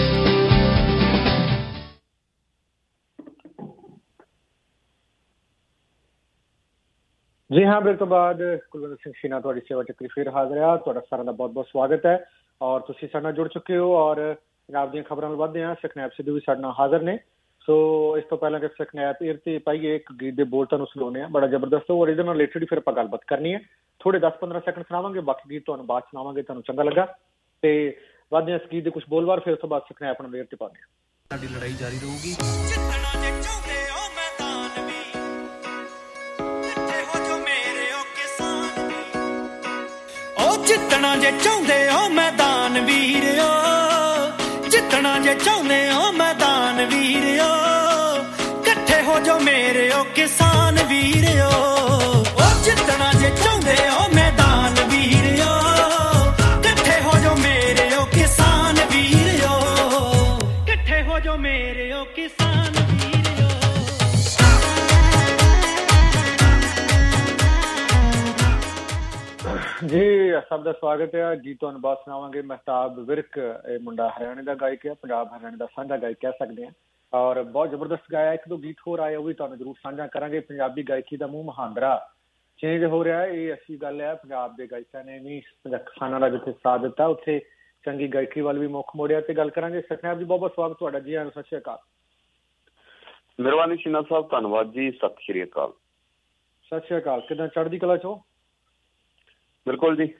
ਜੀ ਹਾਂ, ਬ੍ਰੇਕ ਤੋਂ ਬਾਅਦ ਕੁਲਵਿੰਦਰ ਸਿੰਘ ਸ਼ੀਨਾ ਤੁਹਾਡੀ ਸੇਵਾ ਚ ਫਿਰ ਹਾਜ਼ਰ ਆ। ਤੁਹਾਡਾ ਸਾਰਿਆਂ ਦਾ ਬਹੁਤ ਬਹੁਤ ਸਵਾਗਤ ਹੈ ਔਰ ਤੁਸੀਂ ਸਾਡੇ ਨਾਲ ਜੁੜ ਚੁੱਕੇ ਹੋ ਔਰ ਪੰਜਾਬ ਦੀਆਂ ਖਬਰਾਂ ਨਾਲ ਵੱਧਦੇ ਹਾਂ। ਸਕਨੈਪ ਸਿੱਧੂ ਵੀ ਸਾਡੇ ਨਾਲ ਹਾਜ਼ਰ ਨੇ। ਸੋ ਇਸ ਤੋਂ ਪਹਿਲਾਂ ਕਿ ਸਕਨੈਪ ਏਅਰ ਤੇ ਪਾਈਏ, ਇੱਕ ਗੀਤ ਦੇ ਬੋਲ ਤੁਹਾਨੂੰ ਸੁਣਾਉਂਦੇ ਆ, ਬੜਾ ਜ਼ਬਰਦਸਤ ਔਰ ਇਹਦੇ ਨਾਲ ਰਿਲੇਟਡ ਫਿਰ ਆਪਾਂ ਗੱਲਬਾਤ ਕਰਨੀ ਹੈ। ਥੋੜੇ ਦਸ ਪੰਦਰਾਂ ਸੈਕਿੰਡ ਸੁਣਾਵਾਂਗੇ, ਬਾਕੀ ਗੀਤ ਤੁਹਾਨੂੰ ਬਾਅਦ ਸੁਣਾਵਾਂਗੇ, ਤੁਹਾਨੂੰ ਚੰਗਾ ਲੱਗਾ ਤੇ ਵੱਧਦੇ ਹਾਂ ਇਸ ਗੀਤ ਦੇ ਕੁਝ ਬੋਲਵਾਰ, ਫਿਰ ਉਸ ਤੋਂ ਬਾਅਦ ਸਕਨੈਪ ਨਾਲ ਏਅਰ ਤੇ ਪਾਉਂਦੇ ਹਾਂ। ਸਾਡੀ ਲੜਾਈ ਜਾਰੀ ਰਹੂਗੀ। ਜਿੱਤਣਾ ਜੇ ਚਾਹੁੰਦੇ ਹੋ ਮੈਦਾਨ ਵੀਰਿਓ, ਜਿੱਤਣਾ ਜੇ ਚਾਹੁੰਦੇ ਹੋ ਮੈਦਾਨ ਵੀਰਿਓ, ਇਕੱਠੇ ਹੋ ਜੋ ਮੇਰੇ ਓ ਕਿਸਾਨ ਵੀਰਿਓ। ਉਹ ਜਿੱਤਣਾ ਜੇ ਚਾਹੁੰਦੇ ਹੋ ਮੈਦਾਨ ਵੀਰਿਓ, ਇਕੱਠੇ ਹੋ ਜੋ ਮੇਰੇ ਓ ਕਿਸਾਨ ਵੀਰਿਓ, ਇਕੱਠੇ ਹੋ ਜੋ ਮੇਰੇ ਓ ਕਿਸਾਨ। ਜੀ ਸਭ ਦਾ ਸਵਾਗਤ ਹੈ। ਗੀਤ ਤੁਹਾਨੂੰ ਬਾਅਦ ਸੁਣਾਵਾਂਗੇ। ਮਹਿਤਾਬ ਵਿਰਕ, ਇਹ ਮੁੰਡਾ ਹਰਿਆਣੇ ਦਾ ਗਾਇਕ ਹੈ, ਪੰਜਾਬ ਹਰਿਆਣੇ ਦਾ ਸਾਂਝਾ ਗਾਇਕ ਕਹਿ ਸਕਦੇ ਹਾਂ ਔਰ ਬਹੁਤ ਜ਼ਬਰਦਸਤ ਗਾਇਆ। ਇੱਕ ਦੋ ਗੀਤ ਹੋਰ ਆਏ, ਉਹ ਵੀ ਤੁਹਾਨੂੰ ਜ਼ਰੂਰ ਸਾਂਝਾ ਕਰਾਂਗੇ। ਪੰਜਾਬੀ ਗਾਇਕੀ ਦਾ ਮੂੰਹ ਮੁਹਾਂਦਰਾ ਚੇਂਜ ਹੋ ਰਿਹਾ, ਇਹ ਅੱਛੀ ਗੱਲ ਹੈ। ਪੰਜਾਬ ਦੇ ਗਾਇਕਾਂ ਨੇ ਵੀ ਕਿਸਾਨਾਂ ਦਾ ਜਿੱਥੇ ਸਾਥ ਦਿੱਤਾ, ਉੱਥੇ ਚੰਗੀ ਗਾਇਕੀ ਵੱਲ ਵੀ ਮੁੱਖ ਮੋੜਿਆ ਤੇ ਗੱਲ ਕਰਾਂਗੇ। ਸਤਨਾਮ ਜੀ ਬਹੁਤ ਬਹੁਤ ਸਵਾਗਤ ਤੁਹਾਡਾ। ਜੀ ਆਇਆਂ, ਸਤਿ ਸ਼੍ਰੀ ਅਕਾਲ। ਮਿਹਰਬਾਨੀ ਸ਼ੀਨਾ ਸਾਹਿਬ, ਧੰਨਵਾਦ ਜੀ, ਸਤਿ ਸ਼੍ਰੀ ਅਕਾਲ। ਸਤਿ ਸ਼੍ਰੀ ਅਕਾਲ। ਕਿੱਦਾਂ, ਚੜ੍ਹਦੀ ਕਲਾ ਚੋਂ? ਬਿਲਕੁਲ ਜੀ।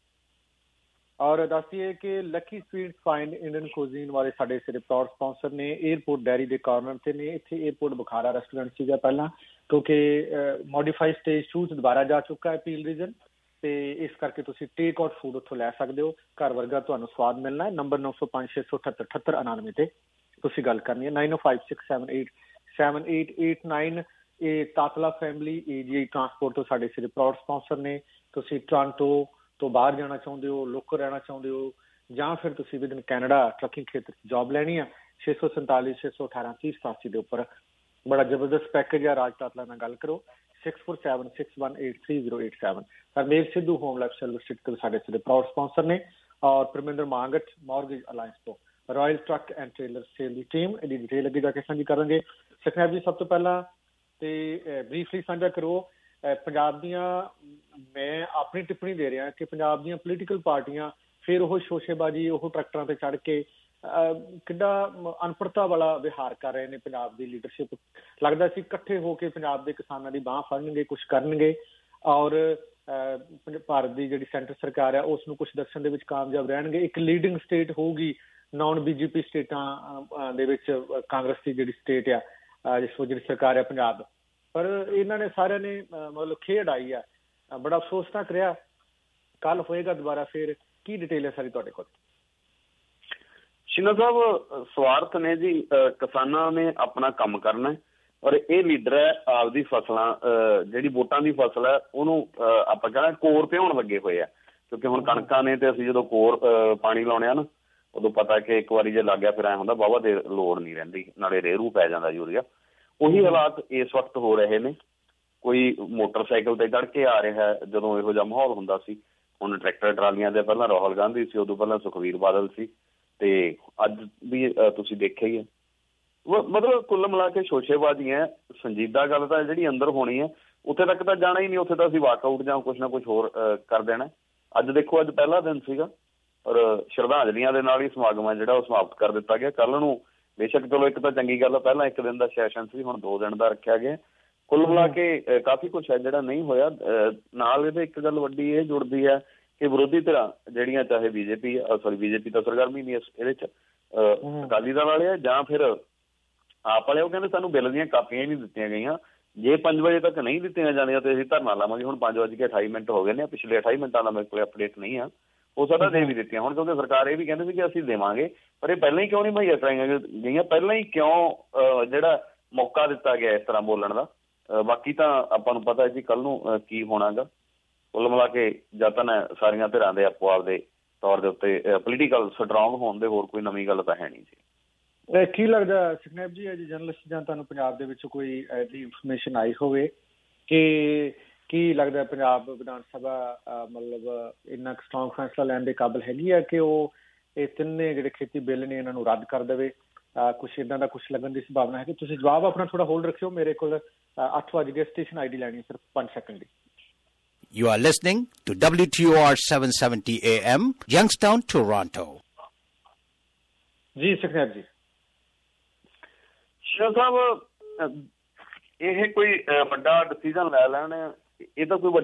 ਔਰ ਦੱਸ ਦਈਏ ਕਿ Lucky Sweets Fine Indian Cuisine ਵਾਲੇ ਸਾਡੇ ਇਸ ਰਿਪੋਰਟ ਸਪਾਂਸਰ ਨੇ ਏਅਰਪੋਰਟ ਡੈਰੀ ਦੇ ਕਾਰਨਰ ਤੇ ਨੇ। ਇੱਥੇ ਏਅਰਪੋਰਟ ਬੁਖਾਰਾ ਰੈਸਟੋਰੈਂਟ ਸੀਗਾ ਪਹਿਲਾਂ, ਕਿਉਂਕਿ ਮੋਡੀਫਾਈਡ ਸਟੇਜ ਟੂ 'ਚ ਦੁਬਾਰਾ ਜਾ ਚੁੱਕਾ ਹੈ ਪੀਲ ਰੀਜਨ, ਤੇ ਇਸ ਕਰਕੇ ਤੁਸੀਂ ਟੇਕ ਆਊਟ ਫੂਡ ਉੱਥੋਂ ਲੈ ਸਕਦੇ ਹੋ। ਘਰ ਵਰਗਾ ਤੁਹਾਨੂੰ ਸਵਾਦ ਮਿਲਣਾ ਹੈ। ਨੰਬਰ ਨੌ ਸੌ ਪੰਜ ਛੇ ਸੌ ਅਠੱਤਰ ਅਠੱਤਰ ਉਨਾਨਵੇਂ ਤੇ ਤੁਸੀਂ ਗੱਲ ਕਰਨੀ ਹੈ। Nine O five six seven eight seven eight eight nine. ਇਹ ਤਾਤਲਾ ਫੈਮਿਲੀ ਏਜੀਆਈ ਟਰਾਂਸਪੋਰਟ ਤੋਂ ਸਾਡੇ ਸਿਰੇ ਪ੍ਰਾਊਡ ਸਪਾਂਸਰ ਨੇ। ਤੁਸੀਂ ਟੋਰਾਂਟੋ ਤੋਂ ਬਾਹਰ ਜਾਣਾ ਚਾਹੁੰਦੇ ਹੋ, ਲੋਕਲ ਰਹਿਣਾ ਚਾਹੁੰਦੇ ਹੋ, ਜਾਂ ਫਿਰ ਤੁਸੀਂ ਵਿਦਨ ਕੈਨੇਡਾ ਟਰੱਕਿੰਗ ਖੇਤਰ 'ਚ ਜੋਬ ਲੈਣੀ ਆ, ਛੇ ਸੌ ਸੰਤਾਲੀ ਛੇ ਸੌ ਅਠਾਰਾਂ ਤੀਹ ਸਤਾਸੀ ਦੇ ਉੱਪਰ ਬੜਾ ਜ਼ਬਰਦਸਤ ਪੈਕੇਜ ਆ। ਰਾਜ ਤਾਤਲਾ ਨਾਲ ਗੱਲ ਕਰੋ six four seven six one eight three zero eight seven. Harmel Sidhu Home life Silver Street ਤੋਂ ਸਾਡੇ ਸਿਰੇ ਪ੍ਰਾਊਡ ਸਪਾਂਸਰ ਨੇ। ਔਰ ਪਰਮਿੰਦਰ ਮਾਂਗਟ ਮੌਰਗੇਜ ਅਲਾਇੰਸ ਤੋਂ Royal Truck and Trailer Sale ਦੀ ਟੀਮ ਇਹਦੀ ਡਿਟੇਲ ਅੱਗੇ ਜਾ ਕੇ ਸਾਂਝੀ ਕਰਾਂਗੇ। ਸੁਖਨੈਬ ਜੀ, ਸਭ ਤੋਂ ਪਹਿਲਾਂ ਤੇ ਬਰੀਫਲੀ ਸਾਂਝਾ ਕਰੋ ਪੰਜਾਬ ਦੀਆਂ, ਮੈਂ ਆਪਣੀ ਟਿੱਪਣੀ ਦੇ ਰਿਹਾ ਕਿ ਪੰਜਾਬ ਦੀਆਂ ਪੋਲੀਟੀਕਲ ਪਾਰਟੀਆਂ ਫਿਰ ਉਹ ਸ਼ੋਸ਼ੇਬਾਜ਼ੀ, ਉਹ ਟਰੈਕਟਰਾਂ ਤੇ ਚੜ੍ਹ ਕੇ ਕਿੱਡਾ ਅਨਪੜ੍ਹਤਾ ਵਾਲਾ ਵਿਹਾਰ ਕਰ ਰਹੇ ਨੇ। ਪੰਜਾਬ ਦੀ ਲੀਡਰਸ਼ਿਪ ਲੱਗਦਾ ਸੀ ਇਕੱਠੇ ਹੋ ਕੇ ਪੰਜਾਬ ਦੇ ਕਿਸਾਨਾਂ ਦੀ ਬਾਂਹ ਫੜਨਗੇ, ਕੁਛ ਕਰਨਗੇ, ਔਰ ਭਾਰਤ ਦੀ ਜਿਹੜੀ ਸੈਂਟਰ ਸਰਕਾਰ ਹੈ ਉਸ ਨੂੰ ਕੁਛ ਦੱਸਣ ਦੇ ਵਿੱਚ ਕਾਮਯਾਬ ਰਹਿਣਗੇ। ਇੱਕ ਲੀਡਿੰਗ ਸਟੇਟ ਹੋਊਗੀ ਨੌਨ ਬੀਜੇਪੀ ਸਟੇਟਾਂ ਦੇ ਵਿੱਚ, ਕਾਂਗਰਸ ਦੀ ਜਿਹੜੀ ਸਟੇਟ ਆ ਜਿਸ ਜਿਹੜੀ ਸਰਕਾਰ ਹੈ ਪੰਜਾਬ। ਪਰ ਇਹਨਾਂ ਨੇ ਸਾਰਿਆਂ ਨੇ ਮਤਲਬ ਖੇਡ ਆਈ ਆ, ਬੜਾ ਅਫਸੋਸਨਾਕ ਰਿਹਾ। ਕੱਲ ਹੋਏਗਾ ਦੁਬਾਰਾ ਫਿਰ। ਕੀ ਡਿਟੇਲ ਹੈ ਸਾਰੀ ਤੁਹਾਡੇ ਕੋਲ? ਸ਼ਿਨਾ ਸਾਹਿਬ, ਸਵਾਰਥ ਨੇ ਜੀ, ਕਿਸਾਨਾਂ ਨੇ ਆਪਣਾ ਕੰਮ ਕਰਨਾ, ਔਰ ਇਹ ਲੀਡਰ ਹੈ ਆਪਦੀ ਫਸਲਾਂ, ਜਿਹੜੀ ਵੋਟਾਂ ਦੀ ਫਸਲ ਹੈ ਉਹਨੂੰ ਆਪਾਂ ਕਹਿੰਦਾ ਕੋਰ ਭਿਉਣ ਲੱਗੇ ਹੋਏ ਆ। ਕਿਉਂਕਿ ਹੁਣ ਕਣਕਾਂ ਨੇ ਤੇ ਅਸੀਂ ਜਦੋਂ ਕੋਰ ਪਾਣੀ ਲਾਉਣੇ ਆ ਨਾ, ਉਦੋਂ ਪਤਾ ਕਿ ਇੱਕ ਵਾਰੀ ਜੇ ਲੱਗ ਗਿਆ ਫਿਰ ਐਂ ਹੁੰਦਾ ਵਾਹਵਾ ਦੇ ਲੋੜ ਨਹੀਂ ਰਹਿੰਦੀ, ਨਾਲੇ ਰੇਰੂ ਪੈ ਜਾਂਦਾ ਯੂਰੀਆ। ਉਹੀ ਹਾਲਾਤ ਇਸ ਵਕਤ ਹੋ ਰਹੇ ਨੇ। ਕੋਈ ਮੋਟਰਸਾਈਕਲ ਤੇ ਚੜ੍ਹ ਕੇ ਆ ਰਿਹਾ ਜਦੋਂ ਇਹੋ ਜਿਹਾ ਮਾਹੌਲ ਹੁੰਦਾ ਸੀ। ਹੁਣ ਟਰੈਕਟਰ ਟਰਾਲੀਆਂ ਦੇ ਪਹਿਲਾਂ ਰਾਹੁਲ ਗਾਂਧੀ ਸੀ, ਉਦੋਂ ਪਹਿਲਾਂ ਸੁਖਬੀਰ ਬਾਦਲ ਸੀ, ਤੇ ਅੱਜ ਵੀ ਤੁਸੀਂ ਦੇਖਿਆ ਹੀ ਹੈ। ਮਤਲਬ ਕੁੱਲ ਮਿਲਾ ਕੇ ਸ਼ੋਸ਼ੇਬਾਜ਼ੀਆਂ। ਸੰਜੀਦਾ ਗੱਲ ਤਾਂ ਜਿਹੜੀ ਅੰਦਰ ਹੋਣੀ ਹੈ ਉੱਥੇ ਤੱਕ ਤਾਂ ਜਾਣਾ ਹੀ ਨਹੀਂ, ਉੱਥੇ ਤਾਂ ਅਸੀਂ ਵਾਕਆਊਟ ਜਾਂ ਕੁਛ ਨਾ ਕੁਛ ਹੋਰ ਕਰ ਦੇਣਾ। ਅੱਜ ਦੇਖੋ, ਅੱਜ ਪਹਿਲਾ ਦਿਨ ਸੀਗਾ ਔਰ ਸ਼ਰਧਾਂਜਲੀਆਂ ਦੇ ਨਾਲ ਹੀ ਸਮਾਗਮ ਹੈ ਜਿਹੜਾ ਉਹ ਸਮਾਪਤ ਕਰ ਦਿੱਤਾ ਗਿਆ। ਕੱਲ੍ਹ ਨੂੰ ਬੇਸ਼ੱਕ ਚਲੋ ਇੱਕ ਤਾਂ ਚੰਗੀ ਗੱਲ ਆ, ਪਹਿਲਾਂ ਇੱਕ ਦਿਨ ਦਾ ਸੈਸ਼ਨ ਸੀ, ਹੁਣ ਦੋ ਦਿਨ ਦਾ ਰੱਖਿਆ ਗਿਆ। ਕੁੱਲ ਮਿਲਾ ਕੇ ਕਾਫੀ ਕੁਛ ਹੈ ਜਿਹੜਾ ਨਹੀਂ ਹੋਇਆ। ਨਾਲ ਇਹਦੇ ਇੱਕ ਗੱਲ ਵੱਡੀ ਇਹ ਜੁੜਦੀ ਹੈ ਕਿ ਵਿਰੋਧੀ ਧਿਰਾਂ ਜਿਹੜੀਆਂ, ਚਾਹੇ ਬੀਜੇਪੀ ਸੋਰੀ ਬੀਜੇਪੀ ਤਾਂ ਸਰਗਰਮੀ ਨਹੀਂ ਇਹਦੇ 'ਚ, ਅਕਾਲੀ ਦਲ ਵਾਲੇ ਆ ਜਾਂ ਫਿਰ ਆਪ ਵਾਲੇ, ਉਹ ਕਹਿੰਦੇ ਸਾਨੂੰ ਬਿੱਲ ਦੀਆਂ ਕਾਪੀਆਂ ਹੀ ਨਹੀਂ ਦਿੱਤੀਆਂ ਗਈਆਂ। ਜੇ ਪੰਜ ਵਜੇ ਤੱਕ ਨਹੀਂ ਦਿੱਤੀਆਂ ਜਾਂਦੀਆਂ ਤੇ ਅਸੀਂ ਧਰਨਾ ਲਾਵਾਂਗੇ। ਹੁਣ ਪੰਜ ਵਜੇ ਕੇ ਅਠਾਈ ਮਿੰਟ ਹੋ ਗਏ ਨੇ, ਪਿਛਲੇ ਅਠਾਈ ਮਿੰਟਾਂ ਦਾ ਮੇਰੇ ਕੋਲ ਅਪਡੇਟ ਨਹੀਂ ਆ। ਉਹ ਸਾਡਾ ਦੇ ਵੀ ਦਿੱਤੀਆਂ ਹੁਣ, ਕਿਉਂਕਿ ਸਰਕਾਰ ਇਹ ਵੀ ਕਹਿੰਦੀ ਸੀ ਕਿ ਅਸੀਂ ਦੇਵਾਂਗੇ, ਪਰ ਇਹ ਪਹਿਲਾਂ ਹੀ ਕਿਉਂ ਨਹੀਂ ਮੁਹੱਈਆ ਕਰਾਈਆਂ ਗਈਆਂ? ਪਹਿਲਾਂ ਹੀ ਕਿਉਂ ਜਿਹੜਾ ਮੌਕਾ ਦਿੱਤਾ ਗਿਆ ਇਸ ਤਰ੍ਹਾਂ ਬੋਲਣ ਦਾ? ਬਾਕੀ ਤਾਂ ਆਪਾਂ ਨੂੰ ਪਤਾ ਜੀ ਕੱਲ੍ਹ ਨੂੰ ਕੀ ਹੋਣਾ ਗਾ। ਕੁੱਲ ਮਿਲਾ ਕੇ ਯਤਨ ਹੈ ਸਾਰੀਆਂ ਧਿਰਾਂ ਦੇ ਆਪੋ ਆਪ ਦੇ ਤੌਰ ਦੇ ਉੱਤੇ ਪੋਲੀਟੀਕਲ ਸਟਰੋਂਗ ਹੋਣ ਦੇ, ਹੋਰ ਕੋਈ ਨਵੀਂ ਗੱਲ ਤਾਂ ਹੈ ਨਹੀਂ ਜੀ। ਕੀ ਲੱਗਦਾ ਸੁਖਨੈਬ ਜੀ, ਅੱਜ ਜਰਨਲਿਸਟ ਜਾਂ ਤੁਹਾਨੂੰ ਪੰਜਾਬ ਦੇ ਵਿੱਚ ਕੋਈ ਐਸੀ ਇਨਫੋਰਮੇਸ਼ਨ ਆਈ ਹੋਵੇ ਕਿ ਕੀ ਲੱਗਦਾ ਪੰਜਾਬ ਵਿਧਾਨ ਸਭਾ ਮਤਲਬ ਇੰਨਾ ਸਟਰੋਂਗ ਫੈਸਲਾ ਲੈਣ ਦੇ ਕਾਬਲ ਹੈਗੀ ਆ ਕਿ ਉਹ ਇਹ ਤਿੰਨੇ ਜਿਹੜੇ ਖੇਤੀ ਬਿੱਲ ਨੇ ਇਹਨਾਂ ਨੂੰ ਰੱਦ ਕਰ ਦੇਵੇ? ਕੁਛ ਇੱਦਾਂ ਦਾ ਕੁਛ ਲੱਗਣ ਦੀ ਸੰਭਾਵਨਾ ਹੈ ਕਿ? ਤੁਸੀਂ ਜਵਾਬ ਆਪਣਾ ਥੋੜਾ ਹੋਲਡ ਰੱਖਿਓ, ਮੇਰੇ ਕੋਲ ਅੱਠ ਵਜ ਗਏ, ਸਟੇਸ਼ਨ ਆਈ ਡੀ ਲੈਣੀ ਸਿਰਫ ਪੰਜ ਸੈਕਿੰਡ ਦੀ। You are listening to W T O R seven seventy A M, Youngstown, Toronto. ਜੀ ਸੁਖਨੈਬ ਜੀ। ਸ਼ਾਹ ਸਾਹਿਬ, ਇਹ ਕੋਈ ਵੱਡਾ ਡਿਸੀਜਨ ਲੈ ਲੈਣ, ਇਹ ਤਾਂ ਕੋਈ